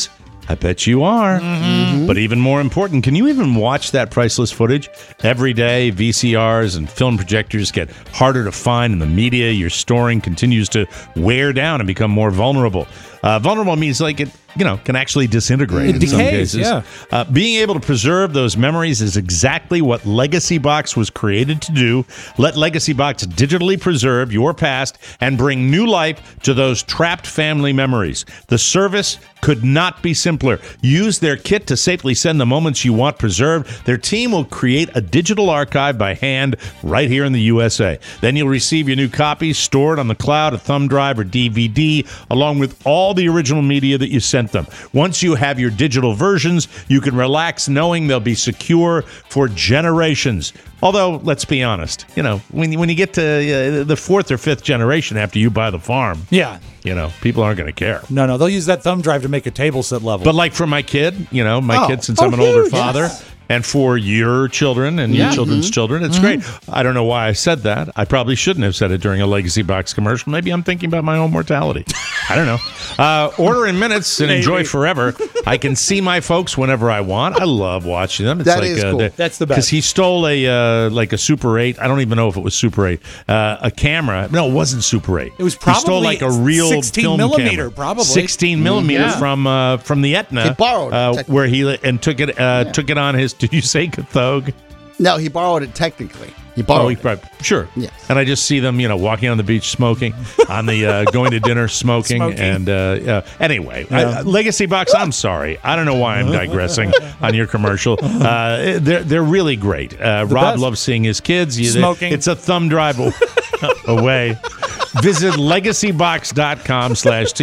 I bet you are. Mm-hmm. But even more important, can you even watch that priceless footage? Every day, V C Rs and film projectors get harder to find, and the media you're storing continues to wear down and become more vulnerable. Uh, vulnerable means like it, you know, can actually disintegrate It in some decays, cases. yeah. Uh, being able to preserve those memories is exactly what Legacy Box was created to do. Let Legacy Box digitally preserve your past and bring new life to those trapped family memories. The service could not be simpler. Use their kit to safely send the moments you want preserved. Their team will create a digital archive by hand right here in the U S A. Then you'll receive your new copies stored on the cloud, a thumb drive, or D V D, along with all the original media that you sent them. Once you have your digital versions, you can relax knowing they'll be secure for generations. Although, let's be honest, you know, when, when you get to uh, the fourth or fifth generation after you buy the farm, Yeah. you know, people aren't going to care. No, no, they'll use that thumb drive to make a table sit level. But like for my kid, you know, my Oh. kid, since Oh, I'm an older huge, father, yes. and for your children and Yeah. your children's children, it's great. I don't know why I said that. I probably shouldn't have said it during a Legacy Box commercial. Maybe I'm thinking about my own mortality. I don't know. Uh, order in minutes and enjoy Maybe. forever. I can see my folks whenever I want. I love watching them. It's That like, is uh, cool. That's the best. Because he stole a uh, like a Super eight. I don't even know if it was Super eight. Uh, a camera. No, it wasn't Super eight. It was He stole probably like a real sixteen film millimeter, camera. probably. sixteen millimeter Yeah. from uh, from the Etna. He borrowed it, uh, technically. where he and took it uh, took it on his. Did you say Cathog? No, he borrowed it technically. He Oh, borrowed he, it. right. Sure. Yes. And I just see them, you know, walking on the beach smoking, on the uh, going to dinner smoking, Smoking. and uh, uh, anyway, I, Legacy Box. I'm sorry, I don't know why I'm digressing on your commercial. Uh, they're they're really great. Uh, Rob best. loves seeing his kids. You- Smoking. It's a thumb drive away. Visit legacybox.com slash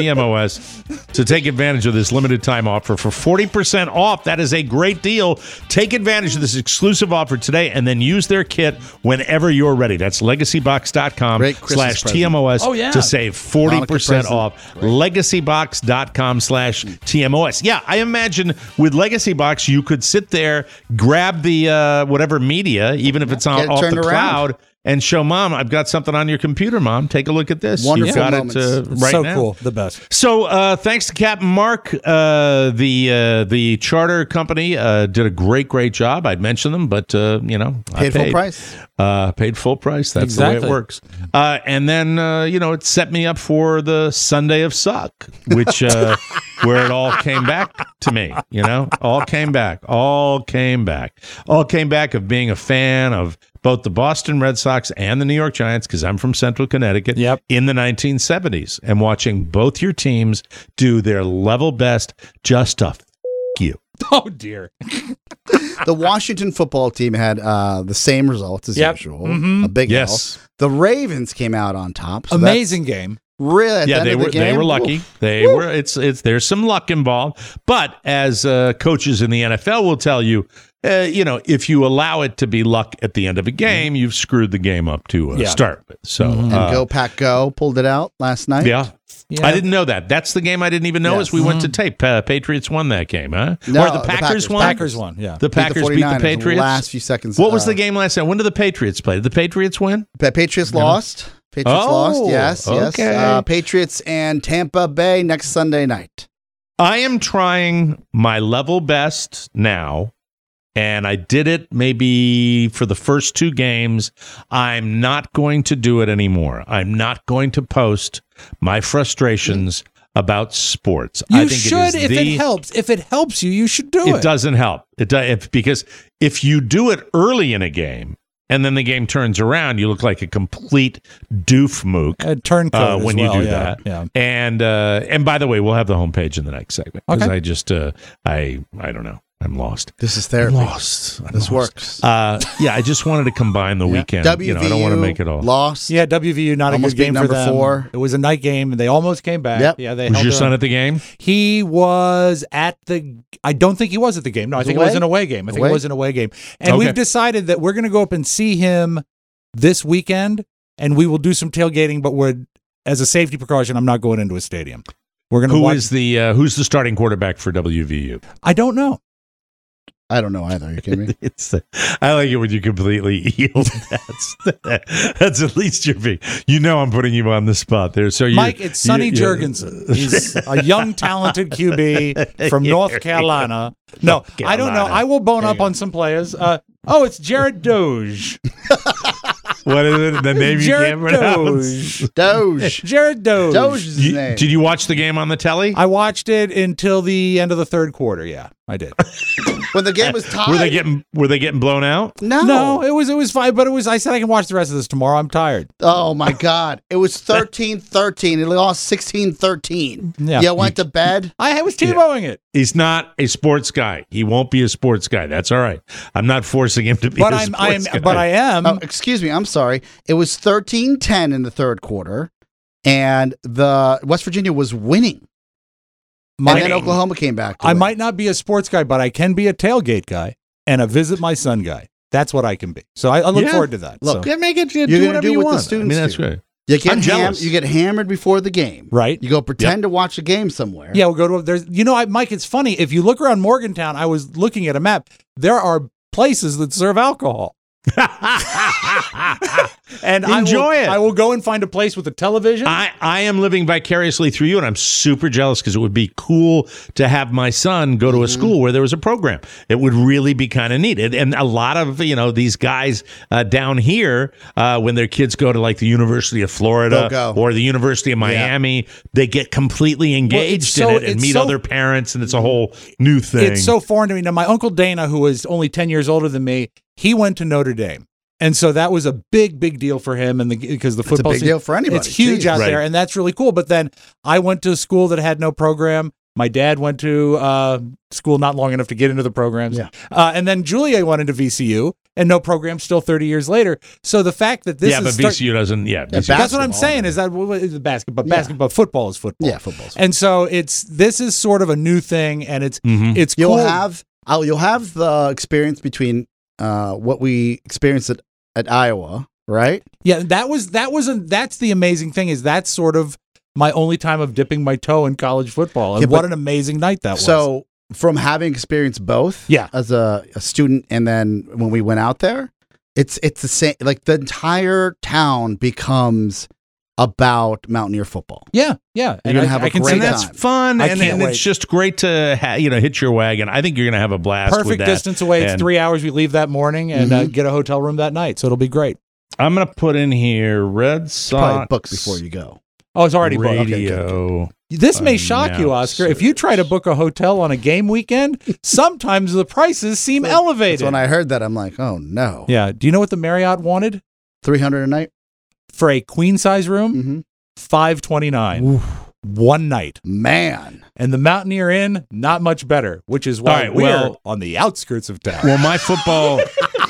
TMOS to take advantage of this limited time offer for forty percent off. That is a great deal. Take advantage of this exclusive offer today and then use their kit whenever you're ready. That's legacybox.com Great Christmas slash present. TMOS Oh, yeah. to save forty percent Hanukkah off. Legacybox.com slash TMOS. Yeah, I imagine with Legacy Box, you could sit there, grab the uh, whatever media, even if it's on, Get it off the turned around. cloud, and show Mom, I've got something on your computer, Mom. Take a look at this. Wonderful You've got moments. it uh, It's right so now. cool. The best. So, uh, thanks to Captain Mark, uh, the uh, the charter company uh, did a great, great job. I'd mention them, but uh, you know, I Paid full price. Uh, paid full price. That's the way Exactly. it works. Uh, and then uh, you know, it set me up for the Sunday of Suck, which uh, where it all came back to me. You know, all came back. All came back. All came back of being a fan of both the Boston Red Sox and the New York Giants, because I'm from Central Connecticut, Yep. in the nineteen seventies, and watching both your teams do their level best just to f- you. Oh, dear. The Washington football team had uh, the same results as Yep. usual. Mhm. A big Yes. L. The Ravens came out on top. so Amazing game. that's Really? At the Yeah, end they of the were they game? were lucky. Oof. They were. It's it's there's some luck involved, but as uh, coaches in the N F L will tell you, uh, you know, if you allow it to be luck at the end of a game, you've screwed the game up to uh, Yeah. start with. So And uh, Go Pack Go pulled it out last night. yeah. Yeah. I didn't know that. That's the game I didn't even know Yes. as we went to tape. Uh, Patriots won that game, huh? No, or the the Packers, Packers. won? Packers won, yeah. The Beat Packers beat the 49ers Patriots? Last few seconds. What was uh, the game last night? When did the Patriots play? Did the Patriots win? Pa- Patriots lost. Patriots Oh, lost. Yes, yes. okay. Uh, Patriots and Tampa Bay next Sunday night. I am trying my level best now, and I did it maybe for the first two games. I'm not going to do it anymore. I'm not going to post my frustrations about sports. You I think should it is if the, it helps. If it helps you, you should do it. It doesn't help. It does if, because if you do it early in a game and then the game turns around, you look like a complete doof mook. A turncoat Uh, as when well, you do yeah, that. yeah. And uh, and by the way, we'll have the homepage in the next segment because Okay. I just uh, I I don't know. I'm lost. This is therapy. I'm lost. I'm This lost. works. Uh, yeah, I just wanted to combine the weekend. W V U You know, I don't want to make it all. lost. Yeah, W V U not Almost a good game beat for number them. four. It was a night game, and they almost came back. Yep. Yeah, they Was held your their son own. at the game? He was at the. I don't think he was at the game. No, I Was think away? it was an away game. I think Away? it was an away game. And Okay. we've decided that we're going to go up and see him this weekend, and we will do some tailgating. But we're as a safety precaution, I'm not going into a stadium. We're going to. Who watch, is the uh, who's the starting quarterback for W V U? I don't know. I don't know either. Are you kidding me? It's, I like it when you completely yield. That's that's at least your being. You know, I'm putting you on the spot there. So, you, Mike, it's Sonny you, Jurgensen. He's a young, talented Q B from North Carolina. No, North Carolina. I don't know. I will bone up on some players. Uh, oh, it's Jared Doge. What is it? The name Jared you can't pronounce? Doge. Doge. Jared Doge. Doge is his You- name. did you watch the game on the telly? I watched it until the end of the third quarter. Yeah, I did. When the game was tied. Were they getting Were they getting blown out? No. No, it was it was fine, but it was. I said I can watch the rest of this tomorrow. I'm tired. Oh, my God. It was thirteen thirteen. It lost sixteen thirteen. Yeah. You went to bed? I was T-bowing it. He's not a sports guy. He won't be a sports guy. That's all right. I'm not forcing him to be But a I'm. sports I'm. guy. But I am. Oh, excuse me. I'm sorry. It was thirteen ten in the third quarter, and the West Virginia was winning. My- and then Oklahoma came back. To I win. might not be a sports guy, but I can be a tailgate guy and a visit my son guy. That's what I can be. So I, I look Yeah. forward to that. Look, so. Yeah, make it. You're do gonna whatever do you what the want. I students mean, that's do. great. You get I'm ham- jealous. You get hammered before the game. Right. You go pretend to watch a game somewhere. Yeah, we'll go to there's. You know, I, Mike, it's funny if you look around Morgantown. I was looking at a map. There are places that serve alcohol. And Enjoy I will, it. I will go and find a place with a television. I, I am living vicariously through you, and I'm super jealous because it would be cool to have my son go to a school where there was a program. It would really be kind of neat. And, and a lot of, you know, these guys uh, down here, uh, when their kids go to like the University of Florida They'll go. or the University of Miami, they get completely engaged so- in it and it's meet so- other parents, and it's a whole new thing. It's so foreign to me. Now, my Uncle Dana, who is only ten years older than me, he went to Notre Dame. And so that was a big, big deal for him, and the because the It's a football big scene- deal for anybody. It's huge Jeez. out Right. there, and that's really cool. But then I went to a school that had no program. My dad went to uh, school not long enough to get into the programs, Yeah. uh, and then Julia went into V C U, and no program still thirty years later. So the fact that this yeah, is but start- V C U doesn't. Yeah, V C U. basketball, that's what I'm saying is that what is the basketball? Yeah. Basketball, football is football. Yeah, football's And so it's this is sort of a new thing, and it's Mhm. it's You'll cool. have I'll, you'll have the experience between uh, what we experienced at, at Iowa, right? Yeah, that was that was a that's the amazing thing is that's sort of my only time of dipping my toe in college football, and Yeah, what but- an amazing night that was. So from having experienced both, Yeah. as a, a student, and then when we went out there, it's it's the same. Like the entire town becomes about Mountaineer football. yeah, yeah, You're gonna I, have a I can great see and that. that's time. fun, I and, can't and wait. it's just great to ha- you know hit your wagon. I think you're going to have a blast. with Perfect that. distance away. It's And three hours. We leave that morning and uh, get a hotel room that night, so it'll be great. I'm going to put in here Red Probably Sox book before you go. Oh, it's already booked. radio. This may shock you, Oscar. If you try to book a hotel on a game weekend, sometimes the prices seem elevated. So when I heard that, I'm like, oh no. yeah. Do you know what the Marriott wanted three hundred a night. for a queen size room? Mm-hmm. Five twenty nine. One night. Man, And the Mountaineer Inn, not much better, which is why All right, we're well- on the outskirts of town. Well, my football,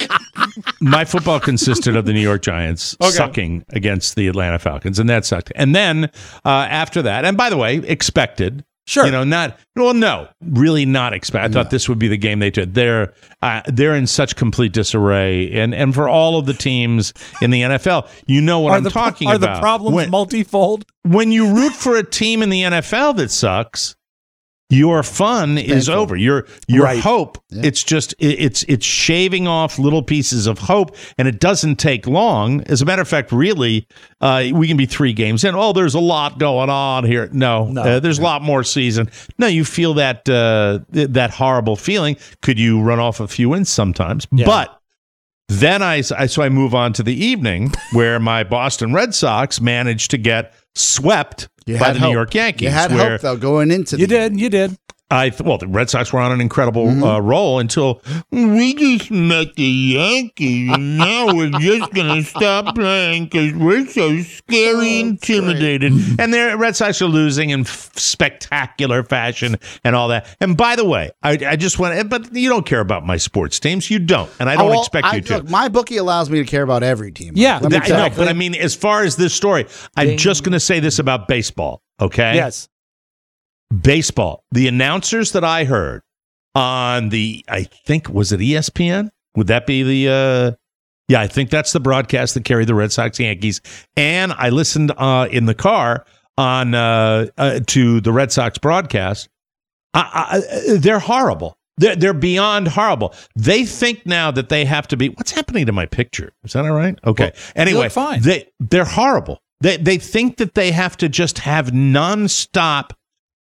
my football consisted of the New York Giants Okay. sucking against the Atlanta Falcons, and that sucked. And then uh, after that, and by the way, expected. Sure. You know, not well. No, really not expect. I thought this would be the game they did. They're uh, they're in such complete disarray, and and for all of the teams in the N F L, you know what are I'm the, talking are about. the problems when, multifold? when you root for a team in the N F L that sucks, your fun is painful. over. Your your Right. hope, it's just it, it's it's shaving off little pieces of hope, and it doesn't take long. As a matter of fact, really, uh, we can be three games in. Oh, there's a lot going on here. No, No. uh, there's a lot more season. No, you feel that uh, th- that horrible feeling. Could you run off a few wins sometimes? Yeah. But then I, I so I move on to the evening where my Boston Red Sox managed to get swept you by had the hope. New York Yankees. You had where hope though going into You the did. You did. I th- well, the Red Sox were on an incredible Mm-hmm. uh, roll until we just met the Yankees, and now we're just going to stop playing because we're so scary, Oh, intimidated. And the Red Sox are losing in f- spectacular fashion and all that. And by the way, I, I just want, but you don't care about my sports teams, you don't, and I don't Oh, well, expect I- you to. Look, my bookie allows me to care about every team. Yeah, Let me I tell know, you. but I mean, as far as this story, I'm just going to say this about baseball. Okay. Yes. Baseball. The announcers that I heard on the, I think, was it E S P N? Would that be the, uh, yeah, I think that's the broadcast that carried the Red Sox Yankees. And I listened uh, in the car on uh, uh, to the Red Sox broadcast. I, I, they're horrible. They're, they're beyond horrible. They think now that they have to be. What's happening to my picture? Is that all right? Okay. Well, anyway, you look fine. they they're horrible. They they think that they have to just have nonstop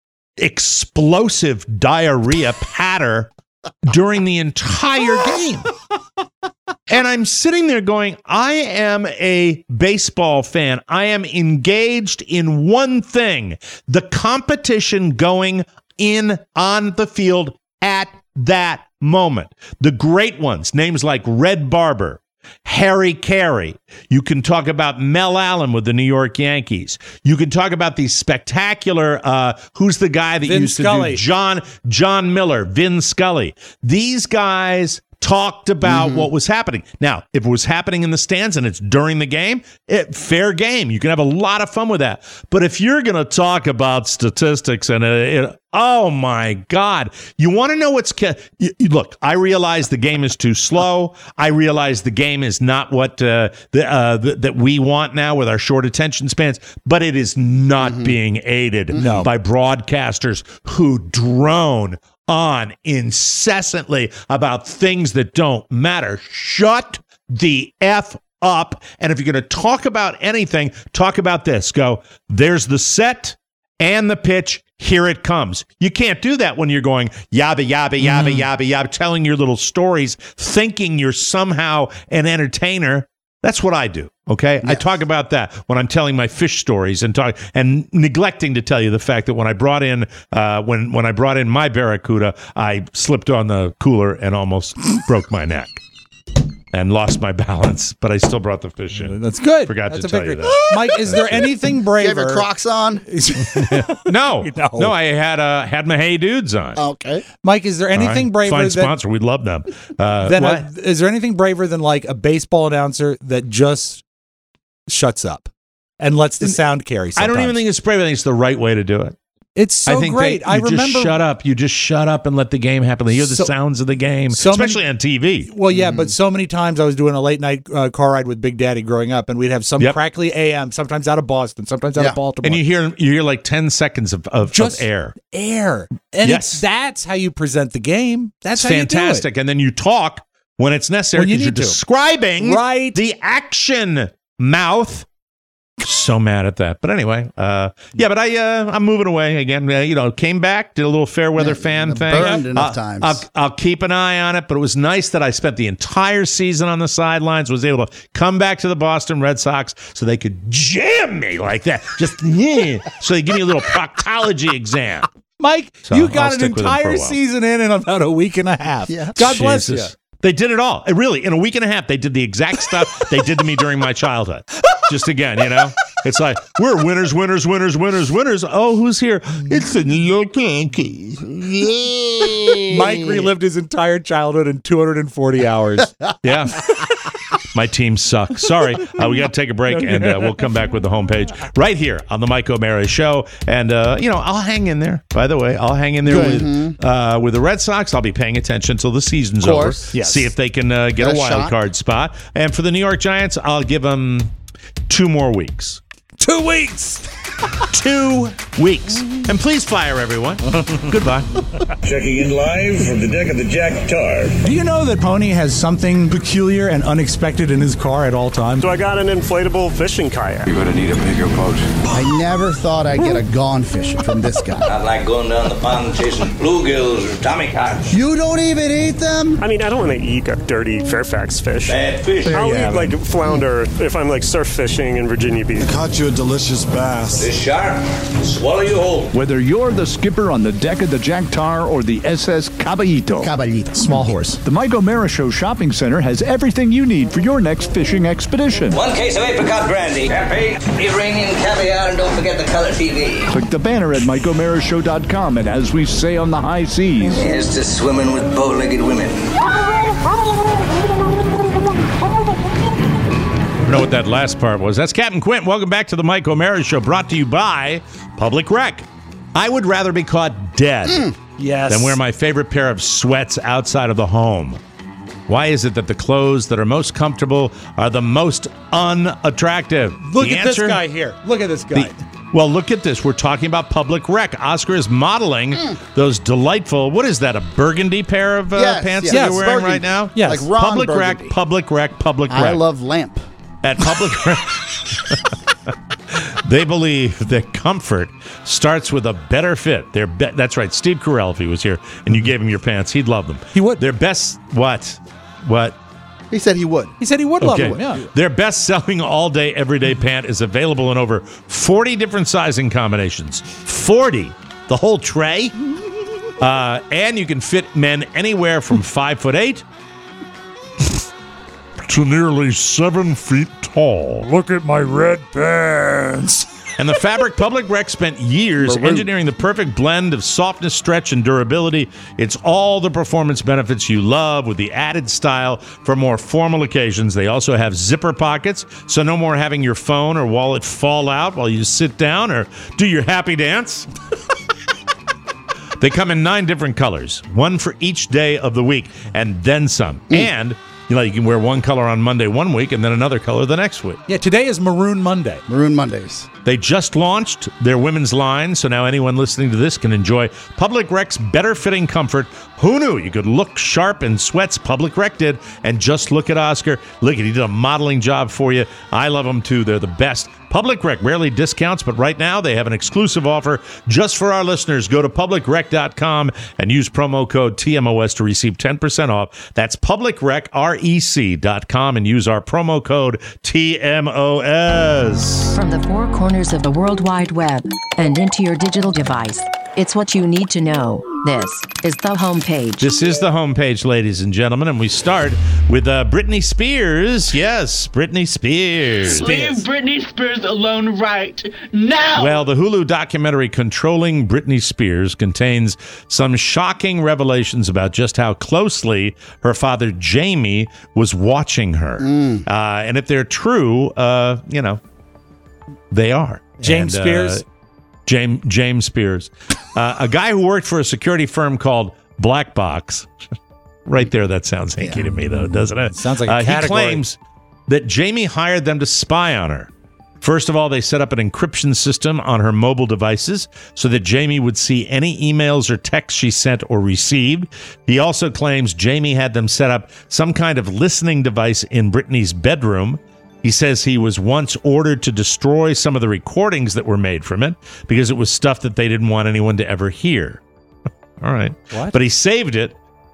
explosive diarrhea patter during the entire game. And I'm sitting there going, I am a baseball fan. I am engaged in one thing, the competition going in on the field at that moment. The great ones, names like Red Barber, Harry Carey. You can talk about Mel Allen with the New York Yankees. You can talk about these spectacular, uh, who's the guy that Vin used Scully. to do John, John Miller, Vin Scully. These guys talked about Mm-hmm. what was happening. Now, if it was happening in the stands and it's during the game, it, fair game. You can have a lot of fun with that. But if you're going to talk about statistics and uh, it, oh my God, you want to know what's ca- you, you, look, I realize the game is too slow. I realize the game is not what uh, the, uh, the, that we want now with our short attention spans, but it is not Mm-hmm. being aided No. by broadcasters who drone on incessantly about things that don't matter. Shut the F up. And if you're going to talk about anything, talk about this. Go, there's the set and the pitch. Here it comes. You can't do that when you're going yabba, yabba, yabba, yabba, yabba, telling your little stories, thinking you're somehow an entertainer. That's what I do. Okay. I talk about that when I'm telling my fish stories and talk and neglecting to tell you the fact that when I brought in uh, when when I brought in my Barracuda, I slipped on the cooler and almost broke my neck and lost my balance, but I still brought the fish in. That's good. Forgot That's to a tell you victory. that. Mike, is there anything You braver? have your Crocs on? No, No. no, I had uh, had my Hey Dudes on. Okay. Mike, is there All anything right. braver Fine than, sponsor. We'd love them. Uh, than what? a, is there anything braver than like a baseball announcer that just shuts up and lets the sound carry? I don't even sometimes? think it's brave. I think it's the right way to do it. it's so I think great. that I you remember. just shut up. You just shut up and let the game happen. You hear the So- sounds of the game, so many- especially on T V. Well, yeah, but so many times I was doing a late night uh, car ride with Big Daddy growing up, and we'd have some Yep. crackly A M, sometimes out of Boston, sometimes out Yeah. of Baltimore. And you hear you hear like ten seconds of, of, Just of air. air, and Yes. it's that's how you present the game. That's It's how you do it. fantastic. And then you talk when it's necessary When you because you're need to. describing Right. the action. Mouth. So mad at that. But anyway, uh, yeah, but I, uh, I'm moving away again. Uh, you know, came back, did a little fair weather Yeah, fan thing. burned enough I'll- times. I'll, I'll keep an eye on it, but it was nice that I spent the entire season on the sidelines, was able to come back to the Boston Red Sox so they could jam me like that. Just, yeah. So they give me a little proctology exam. Mike, So you I'll got an stick with him for a entire while. season in in about a week and a half. Yeah. God bless you. Jesus. They did it all. It really, in a week and a half, they did the exact stuff they did to me during my childhood. Just again, you know? It's like, we're winners, winners, winners, winners, winners. Oh, who's here? It's the New York Yankees. Yay. Mike relived his entire childhood in two hundred forty hours. Yeah. My team sucks. Sorry. Uh, we got to take a break, and uh, we'll come back with the homepage right here on the Mike O'Mara Show. And, uh, you know, I'll hang in there, by the way. I'll hang in there with uh, with the Red Sox. I'll be paying attention until the season's Of over. course. Yes. See if they can uh, get Get a a wild shot. card spot. And for the New York Giants, I'll give them two more weeks. Two weeks. Two weeks. And please fire everyone. Goodbye. Checking in live from the deck of the Jack Tar. Do you know that Pony has something peculiar and unexpected in his car at all times? So I got an inflatable fishing kayak. You're gonna need a bigger boat. I never thought I'd get a gone fishing from this guy. Not like going down the pond chasing bluegills or tommy cats. You don't even eat them? I mean, I don't want to eat a dirty Fairfax fish. Bad fish. I'll you eat have like flounder if I'm like surf fishing in Virginia Beach. Caught you a delicious bass. This shark will swallow you whole. Whether you're the skipper on the deck of the Jack Tar or the S S Caballito. Caballito. Small horse. The Mike O'Mara Show Shopping Center has everything you need for your next fishing expedition. One case of apricot brandy. Champagne, Iranian caviar, and don't forget the color T V. Click the banner at Mike O'Mara Show dot com, and as we say on the high seas, Here's to swimming with bow-legged women. I don't know what that last part was. That's Captain Quint. Welcome back to the Mike O'Mara Show, brought to you by Public Rec. I would rather be caught dead Yes. than wear my favorite pair of sweats outside of the home. Why is it that the clothes that are most comfortable are the most unattractive? Look The at answer- this guy here. Look at this guy. The, Well, look at this. We're talking about Public Rec. Oscar is modeling mm. those delightful, what is that, a burgundy pair of uh, yes, pants yes, that yes, you're wearing burgundy. right now? Yes. Like Ron Public Burgundy. Rec, Public Rec, Public Rec. I love lamp. At Public Rec, they believe that comfort starts with a better fit. They're be- That's right. Steve Carell, if he was here and you gave him your pants, he'd love them. He would. Their best, what? What? He said he would. He said he would Okay. love them, yeah. Their best-selling all-day, everyday pant is available in over forty different sizing combinations. forty. The whole tray. Uh, and you can fit men anywhere from five foot eight to nearly seven feet tall. Look at my red pants. And the fabric Public Rec spent years engineering the perfect blend of softness, stretch, and durability. It's all the performance benefits you love with the added style for more formal occasions. They also have zipper pockets, so no more having your phone or wallet fall out while you sit down or do your happy dance. They come in nine different colors, one for each day of the week, and then some. Mm. And you know, you can wear one color on Monday one week and then another color the next week. Yeah, today is Maroon Monday. Maroon Mondays. They just launched their women's line, so now anyone listening to this can enjoy Public Rec's better-fitting comfort. Who knew you could look sharp in sweats? Public Rec did. And just look at Oscar. Look at he did a modeling job for you. I love them, too. They're the best. Public Rec rarely discounts, but right now they have an exclusive offer just for our listeners. Go to public rec dot com and use promo code T M O S to receive ten percent off. That's public rec dot com and use our promo code T M O S. From the four corners of the World Wide Web and into your digital device, it's what you need to know. This is the homepage. This is the homepage, ladies and gentlemen, and we start with uh, Britney Spears. Yes, Britney Spears. Leave Britney Spears alone right now. Well, the Hulu documentary Controlling Britney Spears contains some shocking revelations about just how closely her father, Jamie, was watching her. Mm. Uh, and if they're true, uh, you know, they are. James and, Spears? Uh, James, James Spears. Uh, a guy who worked for a security firm called Black Box. Right there, that sounds hinky yeah. to me, though, doesn't it? Sounds like a uh, category. He claims that Jamie hired them to spy on her. First of all, they set up an encryption system on her mobile devices so that Jamie would see any emails or texts she sent or received. He also claims Jamie had them set up some kind of listening device in Britney's bedroom. He says he was once ordered to destroy some of the recordings that were made from it because it was stuff that they didn't want anyone to ever hear. All right. What? But he saved it.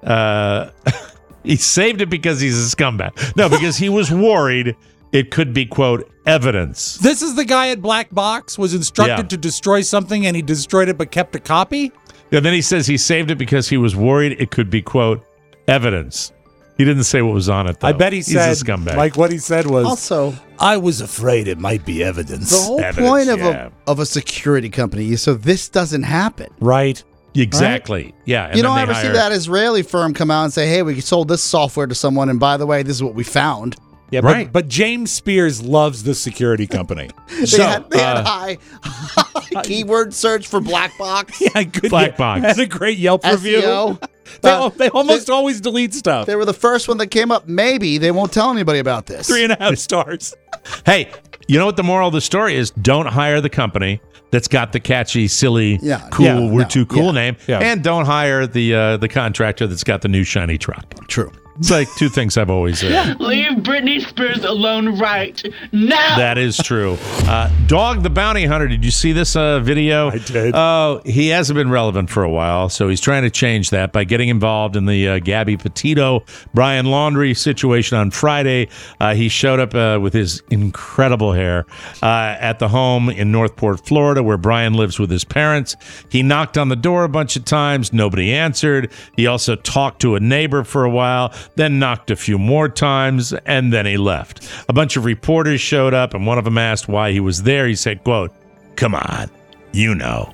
Uh, he saved it because he's a scumbag. No, because he was worried it could be, quote, evidence. This is the guy at Black Box was instructed Yeah. to destroy something and he destroyed it but kept a copy? And then he says he saved it because he was worried it could be, quote, evidence. He didn't say what was on it, though. I bet he He's said, a scumbag. like what he said was, Also, I was afraid it might be evidence. the whole Evidence, point of yeah. a of a security company is so this doesn't happen. Right. Exactly. Yeah. And you then don't they ever hire- see that Israeli firm come out and say, "Hey, we sold this software to someone, and by the way, this is what we found." Yeah, Right. but, but James Spears loves the security company. They So, had, they had uh, high, high keyword search for black box. Yeah, good. Black yeah. Box. Had a great Yelp review. S E O. They, Uh, they almost they- always delete stuff. They were the first one that came up. Maybe they won't tell anybody about this. Three and a half stars. Hey, you know what the moral of the story is? Don't hire the company that's got the catchy, silly, Yeah. cool, Yeah, we're no, too cool yeah, name. yeah. And don't hire the uh, the contractor that's got the new shiny truck. True. It's like two things I've always said. Leave Britney Spears alone right now. That is true. Uh, Dog the Bounty Hunter, did you see this uh, video? I did. Oh, he hasn't been relevant for a while, so he's trying to change that by getting involved in the uh, Gabby Petito, Brian Laundrie situation on Friday. Uh, he showed up uh, with his incredible hair uh, at the home in Northport, Florida, where Brian lives with his parents. He knocked on the door a bunch of times. Nobody answered. He also talked to a neighbor for a while, then knocked a few more times, and then he left. A bunch of reporters showed up, and one of them asked why he was there. He said, quote, "Come on, you know."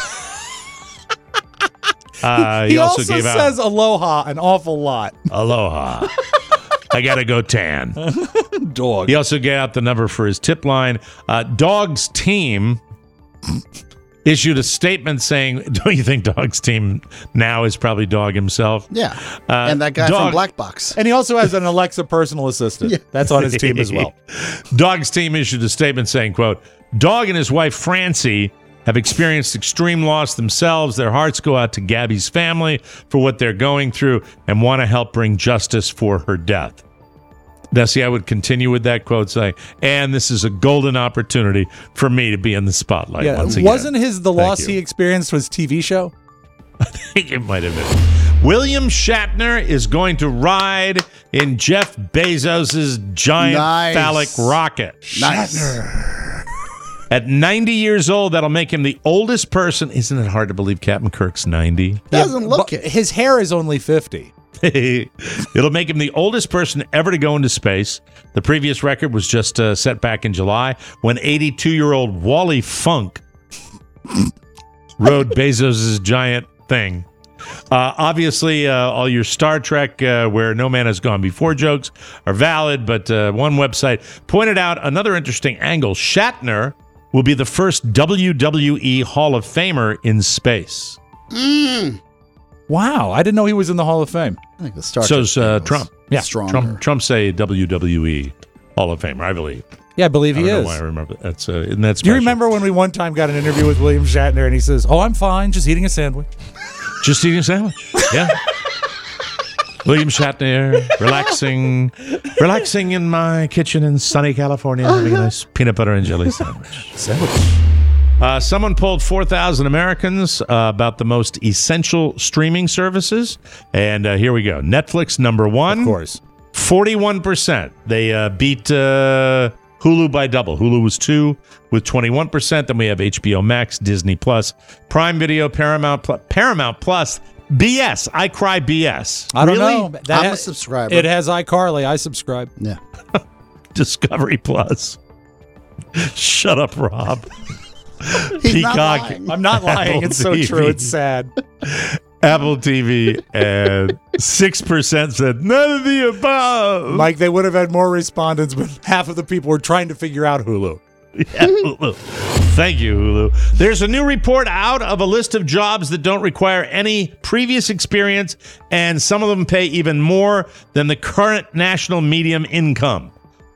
uh, he, he also, also, gave says out aloha an awful lot. aloha. I gotta go tan. Dog. He also gave out the number for his tip line. Uh, Dog's team issued a statement saying, don't you think Dog's team now is probably Dog himself? Yeah. Uh, and that guy Dog, from Black Box. And he also has an Alexa personal assistant. Yeah. That's on his team as well. Dog's team issued a statement saying, quote, Dog and his wife, Francie, have experienced extreme loss themselves. Their hearts go out to Gabby's family for what they're going through and want to help bring justice for her death. Bessie, I would continue with that quote saying, and this is a golden opportunity for me to be in the spotlight yeah, once again. Wasn't his the Thank loss you. he experienced was T V show? I think it might have been. William Shatner is going to ride in Jeff Bezos' giant Nice. phallic rocket. Nice. At ninety years old, that'll make him the oldest person. Isn't it hard to believe Captain Kirk's ninety? Doesn't look But it. his hair is only fifty. It'll make him the oldest person ever to go into space. The previous record was just uh, set back in July when eighty-two-year-old Wally Funk rode Bezos' giant thing. Uh, obviously, uh, all your Star Trek, uh, where no man has gone before jokes are valid, but uh, one website pointed out another interesting angle. Shatner will be the first W W E Hall of Famer in space. Mm. Wow, I didn't know he was in the Hall of Fame. I think the Star So's uh, Trump. Yeah, stronger. Trump. Trump say W W E Hall of Famer, I believe. Yeah, I believe I he don't is. know why I remember that. That's uh, isn't that Do you special? remember when we one time got an interview with William Shatner and he says, "Oh, I'm fine, just eating a sandwich." Just eating a sandwich. Yeah. William Shatner, relaxing, relaxing in my kitchen in sunny California, having a nice peanut butter and jelly sandwich. Sandwich. Uh, someone polled four thousand Americans uh, about the most essential streaming services. And uh, here we go. Netflix, number one. Of course. forty-one percent. They uh, beat uh, Hulu by double. Hulu was two with twenty-one percent. Then we have H B O Max, Disney Plus, Prime Video, Paramount Plus. Paramount Plus. B S. I cry B S. I don't really? know. That I'm ha- a subscriber. It has iCarly. I subscribe. Yeah. Discovery Plus. Shut up, Rob. He's not lying. I'm not lying. Apple It's so T V. true. It's sad. Apple T V, and six percent said none of the above. Mike, they would have had more respondents, but half of the people were trying to figure out Hulu. Yeah, Hulu. Thank you, Hulu. There's a new report out of a list of jobs that don't require any previous experience, and some of them pay even more than the current national median income.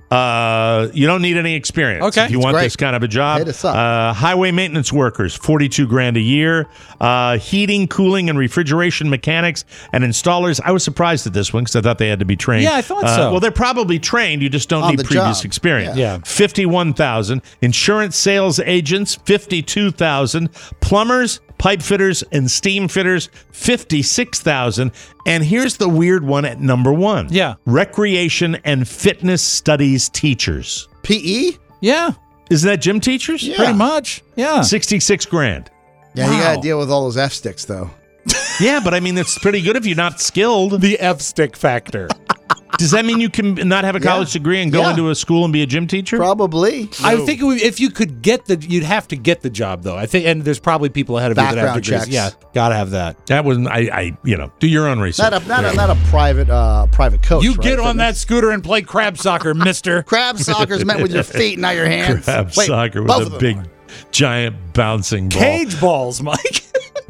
Uh, you don't need any experience Okay. if you That's want great. this kind of a job. Hit us up. Uh, highway maintenance workers, forty-two grand a year. Uh, heating, cooling, and refrigeration mechanics and installers. I was surprised at this one because I thought they had to be trained. Yeah, I thought Uh, so. Well, they're probably trained. You just don't On need the previous job. experience. Yeah. Yeah. fifty-one thousand. Insurance sales agents, fifty-two thousand. Plumbers, pipe fitters, and steam fitters, fifty-six thousand. And here's the weird one at number one. Yeah. Recreation and fitness studies teachers. P E? Yeah, Isn't that gym teachers? Yeah. pretty much. Yeah. sixty-six grand. Yeah, you Wow. got to deal with all those F sticks, though. Yeah, but I mean, that's pretty good if you're not skilled. The F stick factor. Does that mean you can not have a college Yeah. degree and go Yeah. into a school and be a gym teacher? Probably. I think it would- if you could get the, you'd have to get the job though. I think, and there's probably people ahead of you that have Background degrees. checks. Yeah, gotta have that. That was I, I. You know, do your own research. Not a, not, a, not a private uh, private coach. You right? get on But that scooter and play crab soccer, Mister. crab soccer's meant with your feet, not your hands. Crab Wait, soccer both with of a them big, are. giant bouncing ball. Cage balls, Mike.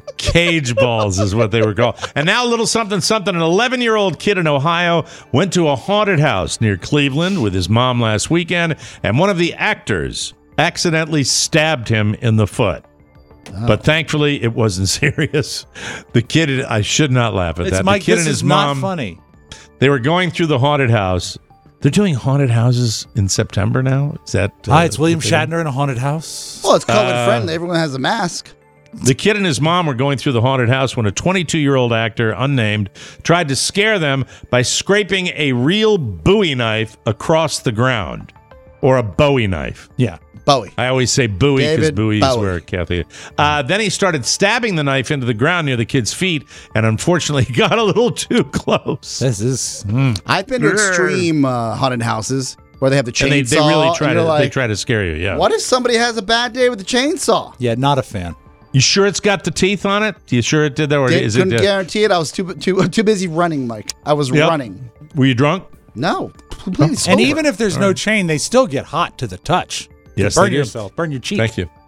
Cage balls is what they were called. And now a little something, something. An eleven-year-old kid in Ohio went to a haunted house near Cleveland with his mom last weekend, and one of the actors accidentally stabbed him in the foot. Oh. But thankfully, it wasn't serious. The kid, I should not laugh at It's that. Mike. The kid This and his is mom, not funny. they were going through the haunted house. They're doing haunted houses in September now? Is that? Uh, Hi, it's William what they do? Shatner in a haunted house. Well, it's COVID Uh, friendly. Everyone has a mask. The kid and his mom were going through the haunted house when a twenty-two-year-old actor, unnamed, tried to scare them by scraping a real Bowie knife across the ground. Or a Bowie knife. Yeah. Bowie. I always say Bowie because David Bowie is Bowie. where Kathy. Uh, then he started stabbing the knife into the ground near the kid's feet, and unfortunately he got a little too close. This is. Mm. I've been to extreme uh, haunted houses where they have the chainsaw. And they, they really try and to you're like, they try to scare you. Yeah. what if somebody has a bad day with the chainsaw? Yeah, not a fan. You sure it's got the teeth on it? You sure it did that, or Did, is couldn't it? Uh, guarantee it. I was too too too busy running, Mike. I was Yep. running. Were you drunk? No, completely sober. And even if there's no chain, they still get hot to the touch. Yes, burn they do. yourself, burn your cheek. Thank you.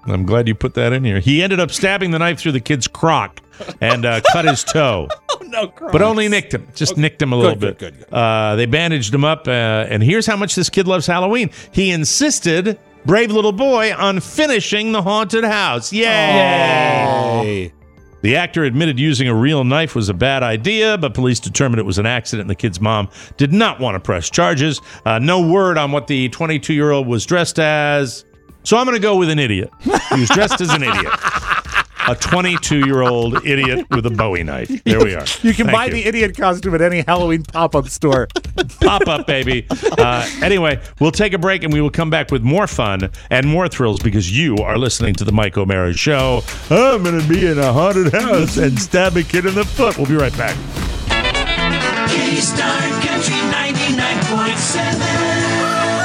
I'm glad you put that in here. He ended up stabbing the knife through the kid's croc and uh, cut his toe. Oh, no, Crocs. But only nicked him. Just Okay. nicked him a Good, little good, bit. good, good. Uh, they bandaged him up, uh, and here's how much this kid loves Halloween. He insisted, brave little boy, on finishing the haunted house. Yay! Yay. The actor admitted using a real knife was a bad idea, but police determined it was an accident, and the kid's mom did not want to press charges. Uh, no word on what the twenty-two-year-old was dressed as, so I'm going to go with an idiot. He was dressed as an idiot. A twenty-two-year-old idiot with a Bowie knife. There we are. You can Thank buy you. the idiot costume at any Halloween pop-up store. Pop up, baby. Uh, anyway, we'll take a break and we will come back with more fun and more thrills because you are listening to the Mike O'Mara Show. I'm going to be in a haunted house and stab a kid in the foot. We'll be right back. K-Star Country ninety-nine point seven.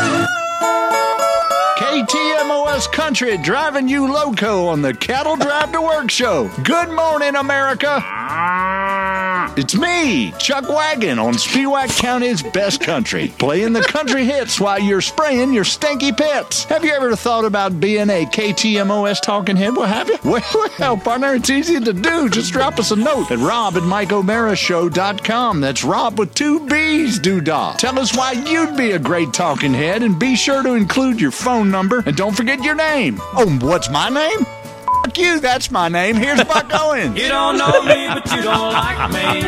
K T M O S Country driving you loco on the Cattle Drive to Work show. Good morning, America. It's me, Chuck Wagon, on Spiewak County's best country, playing the country hits while you're spraying your stinky pets. Have you ever thought about being a K T M O S talking head? Well, have you? Well, well, partner, it's easy to do. Just drop us a note at rob at mike o'mara show dot com. That's Rob with two B's, doodah. Tell us why you'd be a great talking head, and be sure to include your phone number, and don't forget your name. Oh, what's my name? Fuck you, that's my name. Here's Buck Owens. You don't know me, but you don't like me.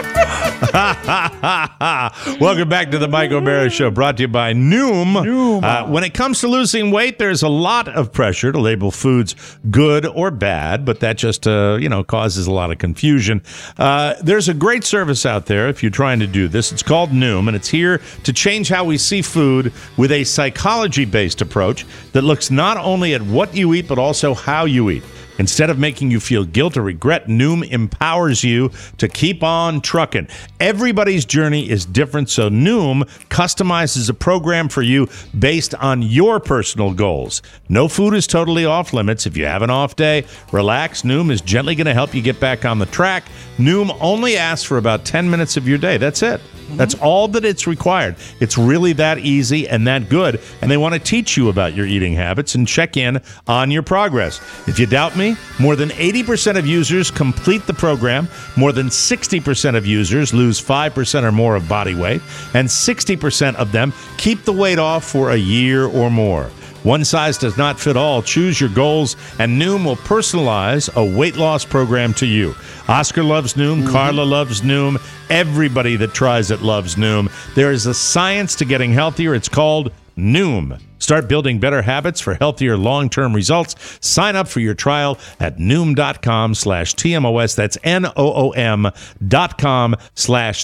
Welcome back to the Mike O'Mara Show, brought to you by Noom. Noom. Uh, when it comes to losing weight, there's a lot of pressure to label foods good or bad, but that just uh, you know causes a lot of confusion. Uh, there's a great service out there if you're trying to do this. It's called Noom, and it's here to change how we see food with a psychology-based approach that looks not only at what you eat, but also how you eat. Instead of making you feel guilt or regret, Noom empowers you to keep on trucking. Everybody's journey is different, so Noom customizes a program for you based on your personal goals. No food is totally off limits. If you have an off day, relax. Noom is gently going to help you get back on the track. Noom only asks for about ten minutes of your day. That's it. That's all that it's required. It's really that easy and that good. And they want to teach you about your eating habits and check in on your progress. If you doubt me, more than eighty percent of users complete the program. More than sixty percent of users lose five percent or more of body weight. And sixty percent of them keep the weight off for a year or more. One size does not fit all. Choose your goals, and Noom will personalize a weight loss program to you. Oscar loves Noom. Mm-hmm. Carla loves Noom. Everybody that tries it loves Noom. There is a science to getting healthier. It's called Noom. Start building better habits for healthier long-term results. Sign up for your trial at Noom.com slash TMOS. That's N-O-O-M dot com slash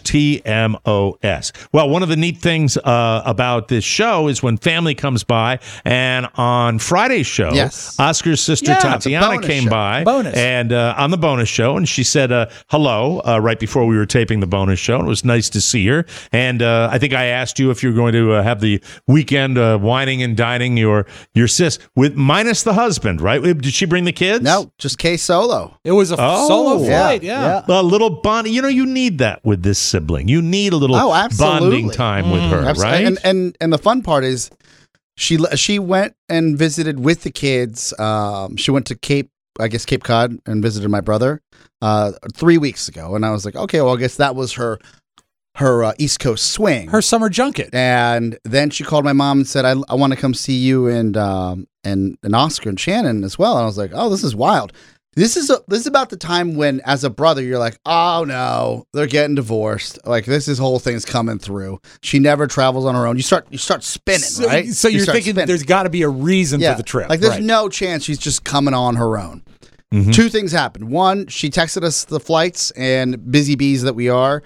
T-M-O-S. Well, one of the neat things uh, about this show is when family comes by, and on Friday's show, Yes. Oscar's sister Yeah, Tatiana bonus came show. by Bonus. and uh, on the bonus show, and she said uh, hello uh, right before we were taping the bonus show. It was nice to see her. And uh, I think I asked you if you were going to uh, have the weekend uh, whining and dining your your sis with minus the husband, right? Did she bring the kids? No, just K solo. It was a Oh, solo yeah, flight, yeah. yeah. A little bond. You know, you need that with this sibling. You need a little Oh, absolutely. bonding time with her, Abs- right? And, and and the fun part is, she she went and visited with the kids. Um, she went to Cape, I guess Cape Cod, and visited my brother uh, three weeks ago. And I was like, okay, well, I guess that was her her uh, East Coast swing, Her summer junket. And then she called my mom and said, I, I want to come see you and um and and Oscar and Shannon as well. And I was like, oh, this is wild. This is a, this is about the time when, as a brother, you're like, oh no, they're getting divorced. Like this is whole thing's coming through. She never travels on her own. You start you start spinning, So, right? so You you're start thinking spinning. there's got to be a reason yeah, for the trip. like there's right. no chance she's just coming on her own. Mhm. Two things happened. One, she texted us the flights, and busy bees that we are.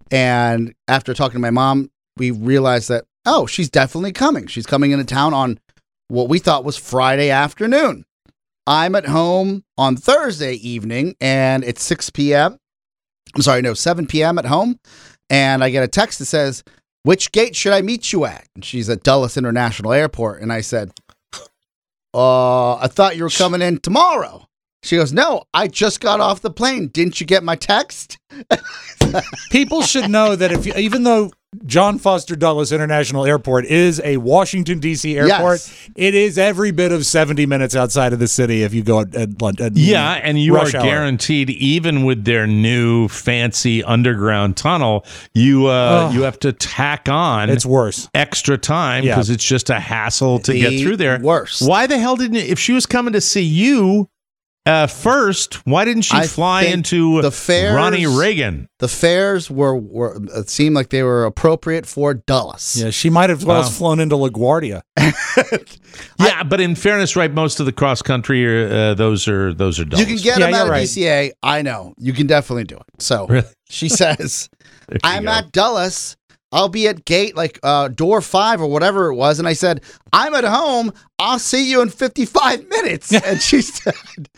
And after talking to my mom, we realized that, oh, she's definitely coming. She's coming into town on what we thought was Friday afternoon. I'm at home on Thursday evening, and it's six p.m. I'm sorry, no, seven p.m. at home. And I get a text that says, which gate should I meet you at? And she's at Dulles International Airport. And I said, uh, I thought you were coming in tomorrow. She goes, no, I just got off the plane. Didn't you get my text? People should know that if you, even though John Foster Dulles International Airport is a Washington, D C airport. Yes. It is every bit of seventy minutes outside of the city if you go at, at, at Yeah, and you are rush hour. guaranteed, even with their new fancy underground tunnel, you uh, Ugh. you have to tack on It's worse. extra time Yeah. because it's just a hassle to The get through there. worst. Why the hell didn't, if she was coming to see you uh, first, why didn't she I fly think into the fares- Ronnie Reagan? The fares were, were it seemed like they were appropriate for Dulles. Yeah, she might have well Wow. flown into LaGuardia. Yeah, but in fairness, right, most of the cross country, are, uh, those are those are You can get Yeah, them you're out of right. D C A. I know. You can definitely do it. So Really? she says, There you I'm go. at Dulles. I'll be at gate like uh, door five or whatever it was. And I said, I'm at home. I'll see you in fifty-five minutes. And she said,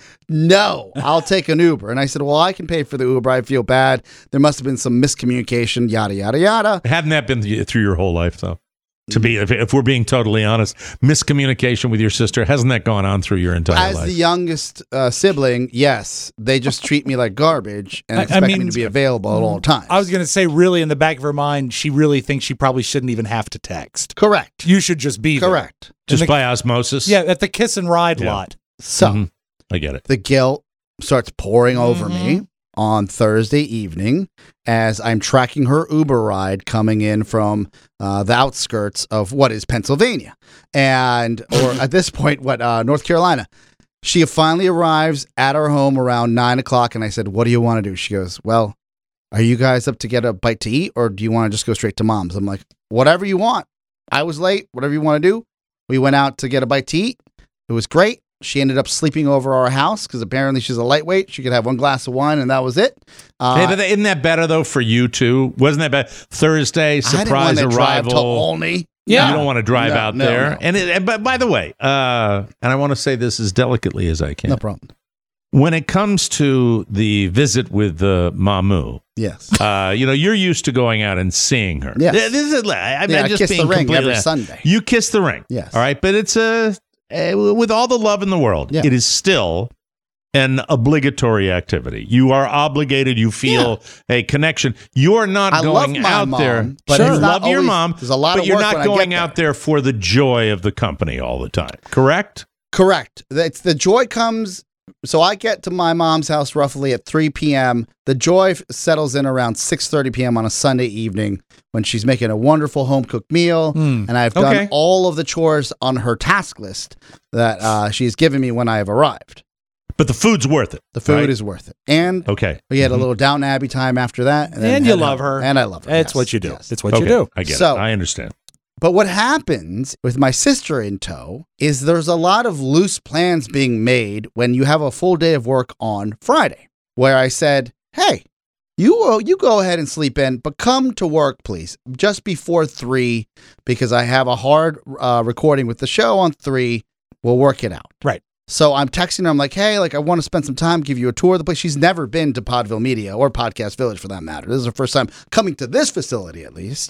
no, I'll take an Uber. And I said, well, I can pay for the Uber. I feel bad. There must have been some miscommunication, yada, yada, yada. Hadn't that been th- through your whole life, though? To be, if, if we're being totally honest, miscommunication with your sister, hasn't that gone on through your entire As life? the youngest uh, sibling, yes, they just treat me like garbage and I- I expect me mean- to be available at all times. I was going to say, really, in the back of her mind, she really thinks she probably shouldn't even have to text. Correct. You should just be there. Correct. Just And the- by osmosis? Yeah, at the kiss and ride Yeah. lot. So Mhm. I get it. the guilt starts pouring over Mm-hmm. me on Thursday evening as I'm tracking her Uber ride coming in from uh, the outskirts of what is Pennsylvania. And, or at this point, what, uh, North Carolina. She finally arrives at our home around nine o'clock. And I said, what do you want to do? She goes, well, are you guys up to get a bite to eat or do you want to just go straight to mom's? I'm like, whatever you want. I was late, whatever you want to do. We went out to get a bite to eat. It was great. She ended up sleeping over our house because apparently she's a lightweight. She could have one glass of wine and that was it. Uh, hey, but isn't that better, though, for you, too? Wasn't that better? Thursday, I surprise didn't want to drive to arrival. Olney. Yeah. You don't want to drive No, out no, there. no. And, it, and but by the way, uh, and I want to say this as delicately as I can. No problem. When it comes to the visit with uh, Mamu, Yes. uh, you know, you're used to going out and seeing her. Yes. Th- This is, I, I'm Yeah, I just kiss the being ring completely- every Sunday. You kiss the ring. Yes. All right. But it's a, uh, with all the love in the world, Yeah. it is still an obligatory activity. You are obligated. You feel a connection. You are not I love going my out mom, there. but you it's not love your always- mom. there's a lot but of you're work not when I get going there. out there for the joy of the company all the time. Correct? Correct. It's the joy comes. So I get to my mom's house roughly at three p.m. The joy f- settles in around six thirty p.m. on a Sunday evening when she's making a wonderful home cooked meal. Mm. And I've done Okay. all of the chores on her task list that uh, she's given me when I have arrived. But the food's worth it. The food right? is worth it. And Okay. we had a Mhm. little Downton Abbey time after that. And, then you head love home. her. And I love her. It's yes, what you do. yes. It's what Okay, you do. I get So- it. I understand. But what happens with my sister in tow is there's a lot of loose plans being made when you have a full day of work on Friday, where I said, hey, you uh, you go ahead and sleep in, but come to work, please, just before three, because I have a hard uh, recording with the show on three. We'll work it out. Right. So I'm texting her. I'm like, hey, like I want to spend some time, give you a tour of the place. She's never been to Podville Media or Podcast Village for that matter. This is her first time coming to this facility, at least.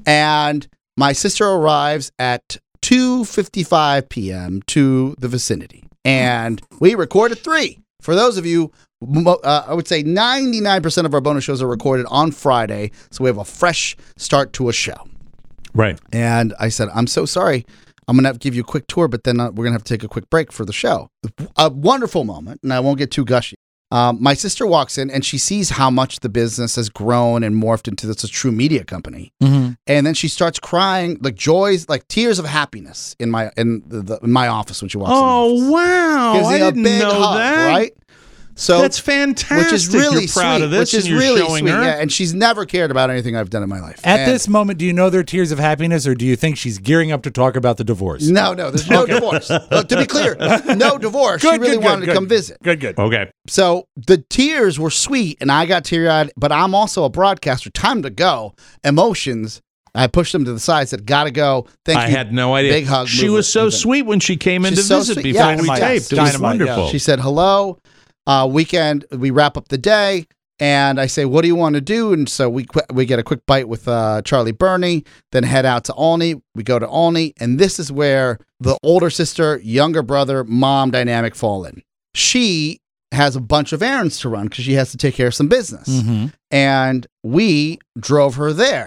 And my sister arrives at two fifty-five p.m. to the vicinity. And we record at three. For those of you, mo- uh, I would say ninety-nine percent of our bonus shows are recorded on Friday. So we have a fresh start to a show. Right. And I said, I'm so sorry. I'm going to have to give you a quick tour, but then uh, we're going to have to take a quick break for the show. A wonderful moment, and I won't get too gushy. Um, my sister walks in, and she sees how much the business has grown and morphed into this a true media company. Mm-hmm. And then she starts crying, like joys, like tears of happiness in my in, the, the, in my office when she walks in. Oh, wow. Gives I me a didn't big know hug, that. right? So That's fantastic. Which is really You're proud sweet, of this, which is and you're really showing sweet. her. Yeah, and she's never cared about anything I've done in my life. At And- this moment, do you know they're tears of happiness, or do you think she's gearing up to talk about the divorce? No, no, there's no divorce. Uh, to be clear, no divorce. Good, she really good, wanted good, to good. come visit. Good, good. Okay. So the tears were sweet, and I got teary-eyed, but I'm also a broadcaster. Time to go. Emotions. I pushed them to the side, said, gotta go. Thank I you. had no idea. Big hug. She move was it, so move it. sweet when she came in She's to so visit sweet. before Yeah, we dynamite. taped. It Dynamite, was wonderful. She said, hello. Uh, weekend, we wrap up the day, and I say, what do you want to do? And so we qu- we get a quick bite with uh, Charlie Burney, then head out to Olney. We go to Olney, and this is where the older sister, younger brother, mom dynamic fall in. She has a bunch of errands to run because she has to take care of some business. Mm-hmm. And we drove her there.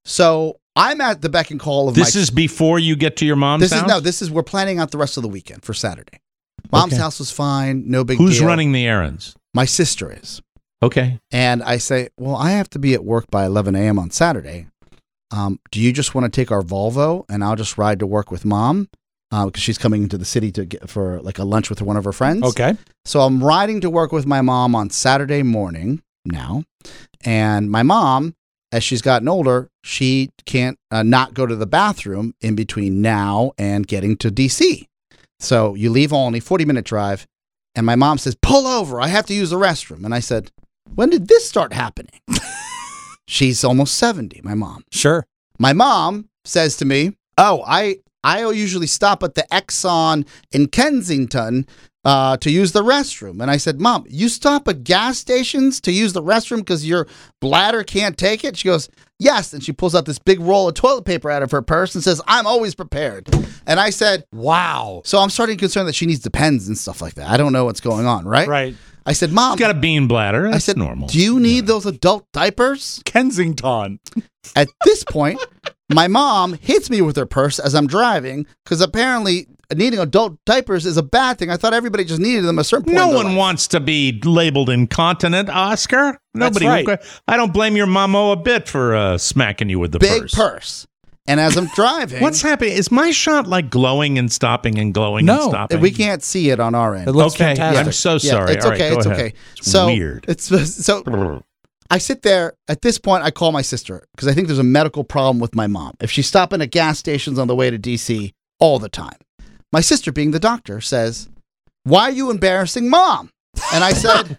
So I'm at the beck and call of This my... is before you get to your mom's this house? Is, no, this is, we're planning out the rest of the weekend for Saturday. Mom's Okay. house was fine, no big Who's deal. running the errands? My sister is. Okay. And I say, well, I have to be at work by eleven a.m. on Saturday. Um, do you just want to take our Volvo and I'll just ride to work with Mom? Uh, because she's coming into the city to get for like a lunch with one of her friends. Okay. So I'm riding to work with my mom on Saturday morning now. And my mom, as she's gotten older, she can't uh, not go to the bathroom in between now and getting to D C. So you leave only forty minute drive. And my mom says, pull over. I have to use the restroom. And I said, when did this start happening? She's almost seventy, my mom. Sure. My mom says to me, oh, I, I usually stop at the Exxon in Kensington uh, to use the restroom. And I said, Mom, you stop at gas stations to use the restroom because your bladder can't take it? She goes, yes. And she pulls out this big roll of toilet paper out of her purse and says, I'm always prepared. And I said, wow. So I'm starting to be concerned that she needs Depends and stuff like that. I don't know what's going on, right? Right. I said, Mom. She's got a bean bladder. That's I said, normal. do you need those adult diapers? Kensington. At this point, my mom hits me with her purse as I'm driving because apparently needing adult diapers is a bad thing. I thought everybody just needed them at a certain point. No in their one life. wants to be labeled incontinent, Oscar. Nobody. That's right. I don't blame your mamo a bit for uh, smacking you with the Big purse. purse. And as I'm driving, What's happening? Is my shot like glowing and stopping and glowing No, and stopping? we can't see it on our end. It looks okay, fantastic. I'm so Yeah, sorry. it's All right, okay. go It's ahead. okay. It's so weird. It's so. I sit there. At this point, I call my sister because I think there's a medical problem with my mom. If she's stopping at gas stations on the way to D C all the time, my sister, being the doctor, says, "Why are you embarrassing Mom?" And I said,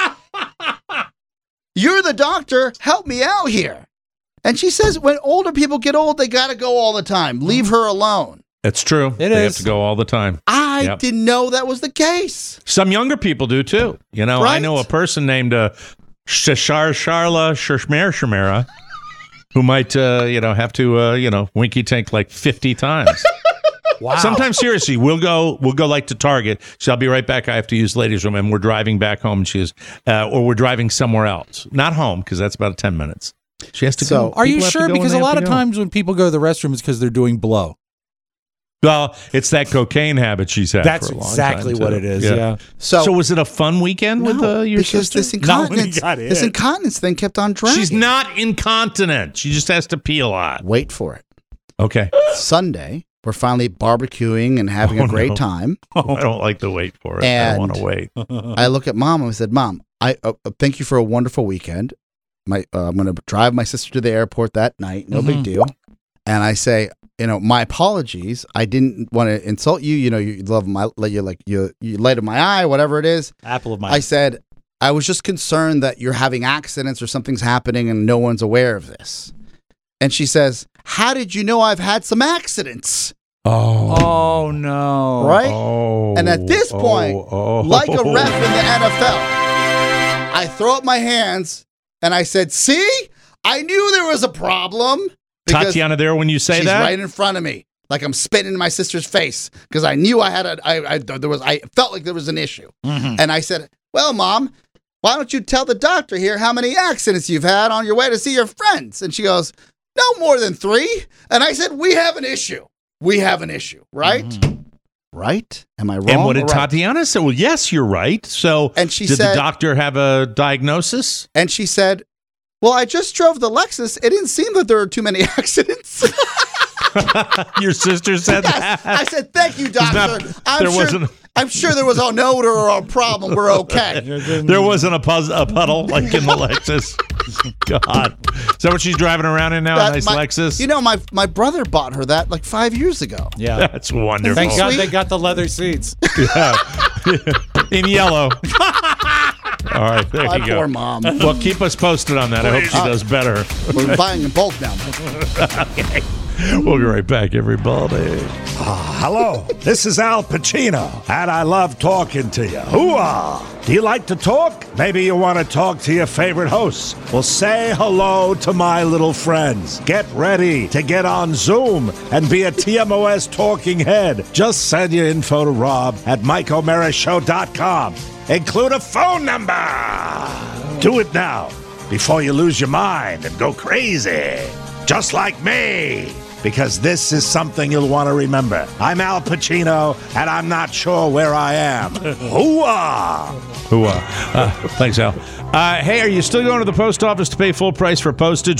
"You're the doctor. Help me out here." And she says, when older people get old, they got to go all the time. Leave her alone. It's true. It they is. have to go all the time. I Yep. didn't know that was the case. Some younger people do too. You know, I Right? know a person named uh, Shashar Sharla Shashmer Shamera who might, uh, you know, have to, uh, you know, winky tank like fifty times. Wow. Sometimes, seriously, we'll go, we'll go like to Target. So I'll be right back. I have to use the ladies' room, and we're driving back home. And she is, uh, or we're driving somewhere else, not home, because that's about ten minutes. She has to So- go. Are you People have to sure? go when Because they a have lot to of go. times when people go to the restroom, it's because they're doing blow. Well, it's that cocaine habit she's had. That's for a long exactly time, what too. it is. Yeah. So, So was it a fun weekend with no, uh, your because sister? this Not when he incontinence, got this in. incontinence thing kept on dragging. She's not incontinent. She just has to pee a lot. Wait for it. Okay. Sunday, we're finally barbecuing and having Oh, a great no. time. I don't like to wait for it. I And- don't want to wait. I look at Mom and I said, "Mom, I uh, uh, thank you for a wonderful weekend. My uh, I'm going to drive my sister to the airport that night. No big deal." And I say, you know, my apologies. I didn't want to insult you. You know, you love my, you like you, you light of my eye, whatever it is. Apple of my I said, I was just concerned that you're having accidents or something's happening and no one's aware of this. And she says, how did you know I've had some accidents? Oh. Oh, no. Right? Oh. And at this point, oh, oh. like a ref in the N F L, I throw up my hands and I said, see, I knew there was a problem. because Tatiana there when you say she's that? right in front of me. Like I'm spitting in my sister's face because I knew I had a, I, I, there was, I felt like there was an issue. Mhm. And I said, well, Mom, why don't you tell the doctor here how many accidents you've had on your way to see your friends? And she goes, no more than three. And I said, we have an issue. We have an issue, right? Mhm. Right? Am I wrong? And what did or right? Tatiana say? Well, yes, you're right. So And she did said- the doctor have a diagnosis? And she said, well, I just drove the Lexus. It didn't seem that there were too many accidents. Your sister said Yes. that? I said, thank you, doctor. not- I'm, there sure, wasn't- I'm sure there was an odor or a problem. We're okay. There wasn't a, puz- a puddle like in the Lexus. God. Is that what she's driving around in now? That- a nice my- Lexus? You know, my, my brother bought her that like five years ago. Yeah. That's wonderful. Thank God Sweet. they got the leather seats. Yeah. In yellow. All right, there My you go. poor mom. Well, keep us posted on that. I hope she Uh, does better. We're buying them both now. Okay. We'll be right back, everybody. Ah, hello, this is Al Pacino, and I love talking to you. Hoo-ah! Do you like to talk? Maybe you want to talk to your favorite hosts. Well, say hello to my little friends. Get ready to get on Zoom and be a T M O S talking head. Just send your info to Rob at Mike O'Mara Show dot com. Include a phone number. Do it now before you lose your mind and go crazy. just like me. Because this is something you'll want to remember. I'm Al Pacino, and I'm not sure where I am. Hooah! Hooah. Uh, thanks, Al. Uh, hey, are you still going to the post office to pay full price for postage?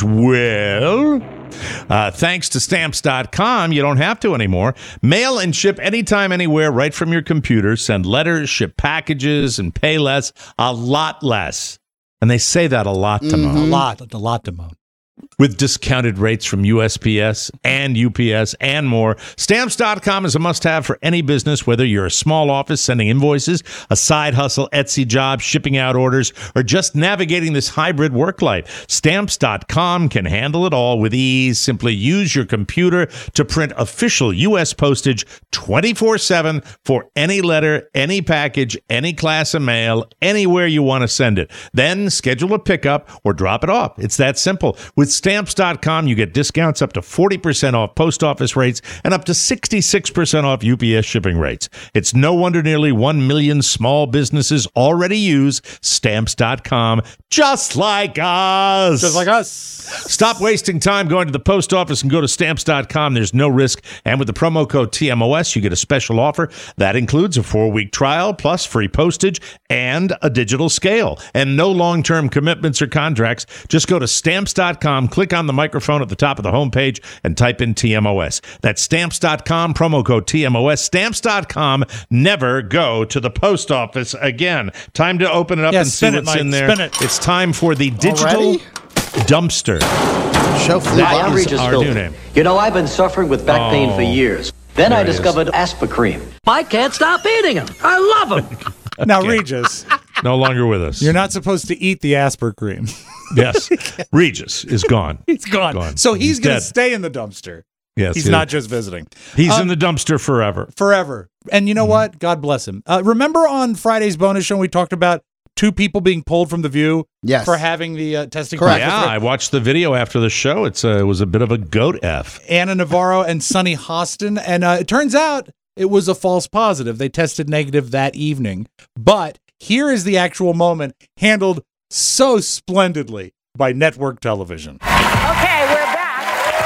Well, uh, thanks to Stamps dot com, you don't have to anymore. Mail and ship anytime, anywhere, right from your computer. Send letters, ship packages, and pay less, a lot less. And they say that a lot, Timon. Mm-hmm. A lot, a lot, Timon. With discounted rates from U S P S and U P S and more. Stamps dot com is a must-have for any business, whether you're a small office sending invoices, a side hustle, Etsy job, shipping out orders, or just navigating this hybrid work life. Stamps dot com can handle it all with ease. Simply use your computer to print official U S postage twenty-four seven for any letter, any package, any class of mail, anywhere you want to send it. Then schedule a pickup or drop it off. It's that simple. With Stamps dot com, you get discounts up to forty percent off post office rates and up to sixty-six percent off U P S shipping rates. It's no wonder nearly one million small businesses already use Stamps dot com, just like us. Just like us. Stop wasting time going to the post office and go to Stamps dot com. There's no risk. And with the promo code T M O S, you get a special offer. That includes a four-week trial, plus free postage and a digital scale. And no long-term commitments or contracts. Just go to Stamps dot com. Click on the microphone at the top of the homepage and type in T M O S. That's Stamps dot com, promo code T M O S. Stamps dot com. Never go to the post office again. Time to open it up Yeah, and see spin it, what's in Mike, there. spin it. It's time for the digital Already? dumpster. Show flew That by. is Regis our Philbin. new name. You know, I've been suffering with back pain Oh. for years. Then There I it is. discovered Aspirin. I can't stop eating them. I love them. Now, Regis, No longer with us. you're not supposed to eat the Asper cream. Yes. Regis is gone. He's gone. Gone. So he's, He's going to dead. stay in the dumpster. Yes. He's he- not just visiting. He's Um, in the dumpster forever. Forever. And you know what? God bless him. Uh, remember on Friday's bonus show, we talked about two people being pulled from The View Yes. for having the uh, testing Correct. positive? Yeah, I watched the video after the show. It's uh, it was a bit of a goat F. Anna Navarro and Sonny Hostin. And uh, it turns out it was a false positive. They tested negative that evening. But here is the actual moment handled so splendidly by network television. Okay, we're back.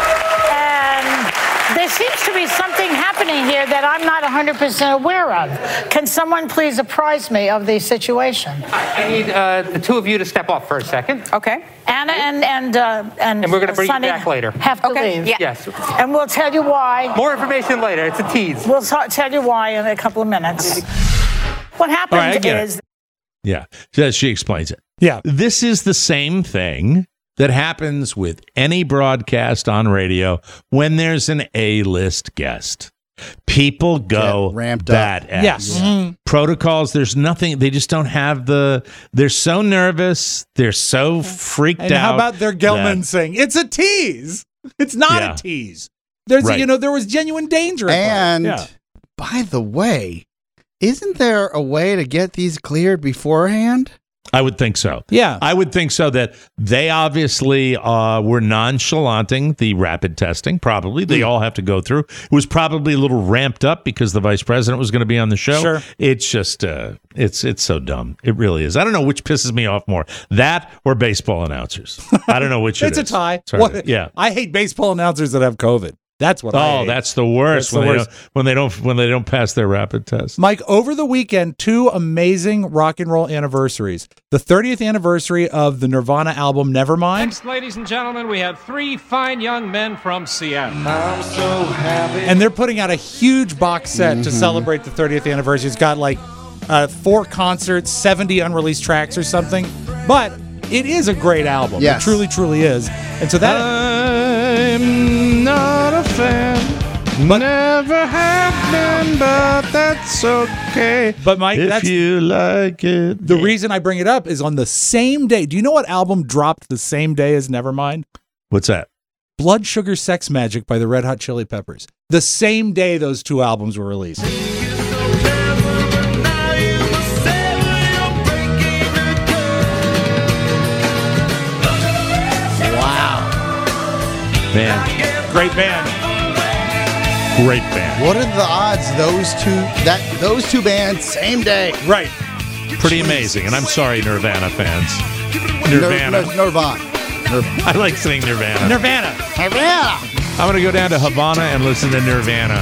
And there seems to be something happening here that I'm not one hundred percent aware of. Can someone please apprise me of the situation? I need uh, the two of you to step off for a second. Okay. Anna and and uh, and And we're gonna bring you Sonny back later. have to Okay, leave. yeah. Yes. And we'll tell you why. More information later. It's a tease. We'll t- tell you why in a couple of minutes. What happened All right, I get it. is Yeah. She, she explains it. Yeah. This is the same thing that happens with any broadcast on radio when there's an A-list guest. People go Get ramped up. badass. Yes. Mhm. Protocols, there's nothing, they just don't have the, they're so nervous, they're so freaked And out. how about their Gelman that- saying, it's a tease. It's not Yeah. a tease. There's, Right. you know, there was genuine danger. And Yeah. by the way, isn't there a way to get these cleared beforehand? I would think so. Yeah. I would think so that they obviously uh, were nonchalanting the rapid testing, probably. They all have to go through. It was probably a little ramped up because the vice president was going to be on the show. Sure. It's just, uh, it's it's so dumb. It really is. I don't know which pisses me off more, that or baseball announcers. I don't know which it It's a is. tie. Sorry. What- Yeah. I hate baseball announcers that have COVID. That's what I Oh, hate. that's the worst, That's the when, worst. They don't, when they don't when they don't pass their rapid test. Mike, over the weekend, two amazing rock and roll anniversaries. The thirtieth anniversary of the Nirvana album Nevermind. Next, ladies and gentlemen, we have three fine young men from Seattle. I'm so happy. And they're putting out a huge box set to celebrate the thirtieth anniversary. It's got like uh, four concerts, seventy unreleased tracks or something. But it is a great album. Yes. It truly, truly is. And so that... I'm not a fan. Never have been, but that's okay. But Mike, if that's you like it. the reason I bring it up is on the same day. Do you know what album dropped the same day as Nevermind? What's that? Blood Sugar Sex Magic by the Red Hot Chili Peppers. The same day those two albums were released. Wow. Man, Great band. great band. What are the odds those two that those two bands same day? Right. Pretty amazing. And I'm sorry, Nirvana fans. Nir- Nirvana. Nir- Nirvana. I like saying Nirvana. Nirvana. Nirvana. I'm going to go down to Havana and listen to Nirvana.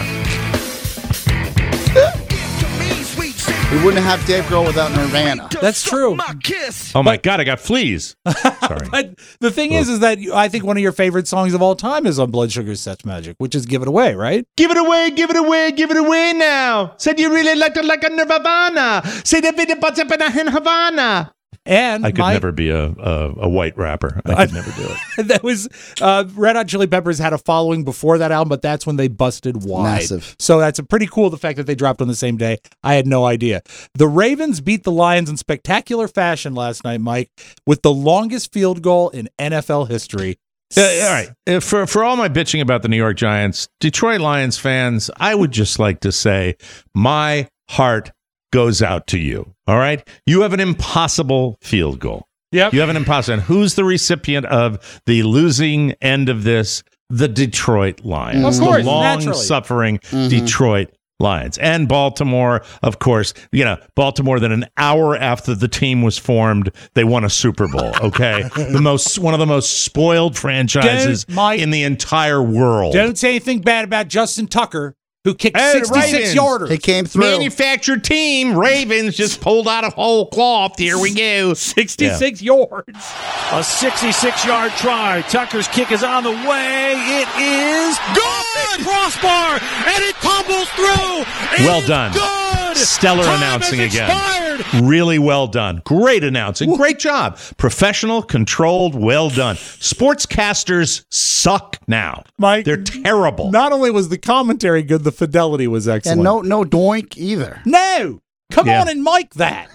We wouldn't have Dave Grohl without Nirvana. That's true. Oh, my God, I got fleas. Sorry. But the thing is, is that I think one of your favorite songs of all time is on Blood Sugar Sex Magic, which is Give It Away, right? Give it away, give it away, give it away now. Said you really liked it like a Nirvana. Say the video butts up in Havana. And I could my, never be a, a, a white rapper. I could I, never do it. That was uh, Red Hot Chili Peppers had a following before that album, but that's when they busted wide. Massive. So that's a pretty cool. The fact that they dropped on the same day, I had no idea. The Ravens beat the Lions in spectacular fashion last night, Mike, with the longest field goal in N F L history. Uh, all right. Uh, for for all my bitching about the New York Giants, Detroit Lions fans, I would just like to say my heart goes out to you. All right. You have an impossible field goal. Yep. You have an impossible. And who's the recipient of the losing end of this? The Detroit Lions. Of course, the long naturally. suffering Mm-hmm. Detroit Lions. And Baltimore, of course, you know, Baltimore that an hour after the team was formed, they won a Super Bowl. Okay. the most one of the most spoiled franchises Don't, Mike, in the entire world. Don't say anything bad about Justin Tucker, who kicked Hey, sixty-six yarders. He came through. Manufactured team, Ravens just pulled out of whole cloth. Here we go. sixty-six yards. A sixty-six-yard try. Tucker's kick is on the way. It is good. Crossbar, and it tumbles through. It Well done. Good. Stellar Time announcing has again. expired. Really well done. Great announcing. Great job. Professional, controlled, well done. Sportscasters suck now. Mike, They're terrible. Not only was the commentary good, the fidelity was excellent. And no, no doink either. No! Come Yeah. on and mic that.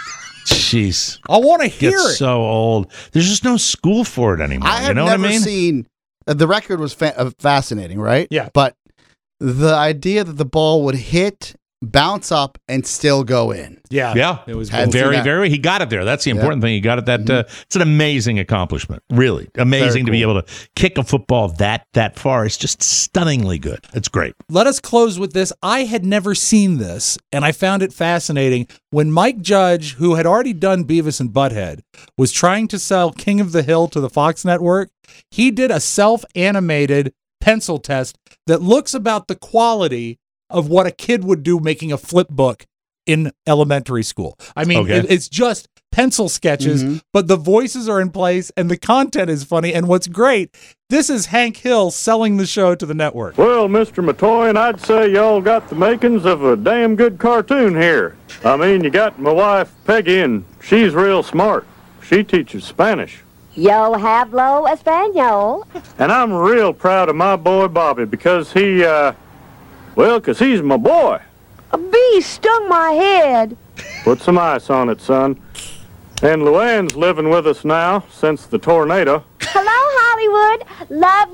Jeez. I want to hear Gets it. so old. There's just no school for it anymore. I have you know never what I mean? seen uh, the record was fa- uh, fascinating, right? Yeah. But the idea that the ball would hit, bounce up, and still go in. Yeah. Yeah, It was Hadn't cool. seen very, that. very. He got it there. That's the Yeah. important thing. He got it. That uh, it's an amazing accomplishment. Really amazing to be cool. able to kick a football that that far. It's just stunningly good. It's great. Let us close with this. I had never seen this, and I found it fascinating. When Mike Judge, who had already done Beavis and Butthead, was trying to sell King of the Hill to the Fox network, he did a self-animated pencil test that looks about the quality of what a kid would do making a flip book in elementary school. I mean, Okay. it, it's just pencil sketches, Mm-hmm. but the voices are in place and the content is funny. And what's great, this is Hank Hill selling the show to the network. Well, Mister Matoyan, I'd say y'all got the makings of a damn good cartoon here. I mean, you got my wife, Peggy, and she's real smart. She teaches Spanish. Yo hablo español. And I'm real proud of my boy, Bobby, because he, uh, well, 'cause he's my boy. A bee stung my head. Put some ice on it, son. And Luann's living with us now since the tornado. Hello, Hollywood. Love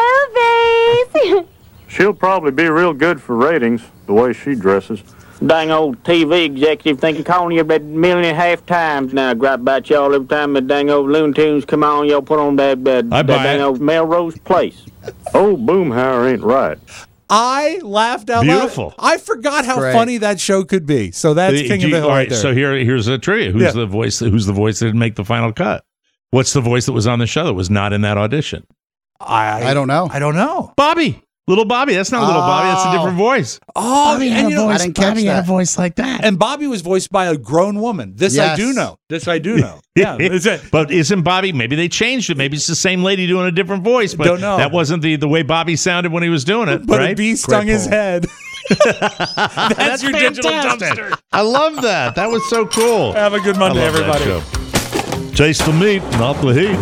your movies. She'll probably be real good for ratings, the way she dresses. Dang old T V executive thinking calling you about a million and a half times now. Gripe about y'all every time the dang old Looney Tunes come on. Y'all put on that, that, that dang old Melrose Place. Oh, Boomhauer ain't right. I laughed out Beautiful. loud. I forgot how Great. funny that show could be. So that's Uh, King do of you- the Hill all right right, there. so here, here's a trivia. Who's Yeah. the voice? Who's the voice that didn't make the final cut? What's the voice that was on the show that was not in that audition? I I don't know. I don't know. Bobby. Little Bobby. That's not little Bobby. That's a different voice. Oh, Bobby and had a you know, voice- I didn't catch Bobby had a that. voice like that. And Bobby was voiced by a grown woman. This I Yes. do know. This I do know. Yeah. Is it? But isn't Bobby? Maybe they changed it. Maybe it's the same lady doing a different voice. But Don't know. that wasn't the, the way Bobby sounded when he was doing it. But right? a bee stung Great his poll. head. That's, That's your digital fantastic. dumpster. I love that. That was so cool. Have a good Monday, I love that everybody. show. Taste the meat, not the heat.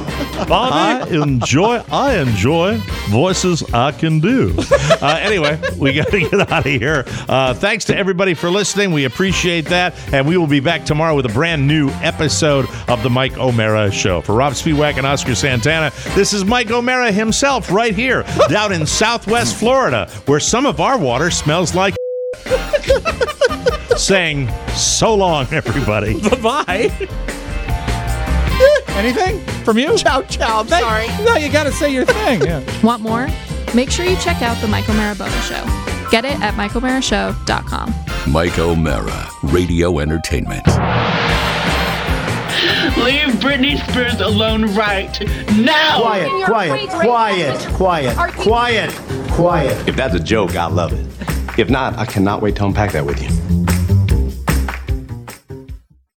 I Bobby. enjoy. I enjoy voices I can do. Uh, anyway, we got to get out of here. Uh, thanks to everybody for listening. We appreciate that, and we will be back tomorrow with a brand new episode of the Mike O'Mara Show. For Rob Spiewak and Oscar Santana, this is Mike O'Mara himself, right here, down in Southwest Florida, where some of our water smells like. Saying so long, everybody. Bye-bye. Anything from you? Ciao, ciao. I'm sorry. No, you got to say your thing. Yeah. Want more? Make sure you check out the Mike O'Mara Bonus Show. Get it at mike o'mara show dot com. Mike O'Mara, Radio Entertainment. Leave Britney Spears alone right now. Quiet, quiet, quiet, quiet, quiet, quiet. If that's a joke, I love it. If not, I cannot wait to unpack that with you.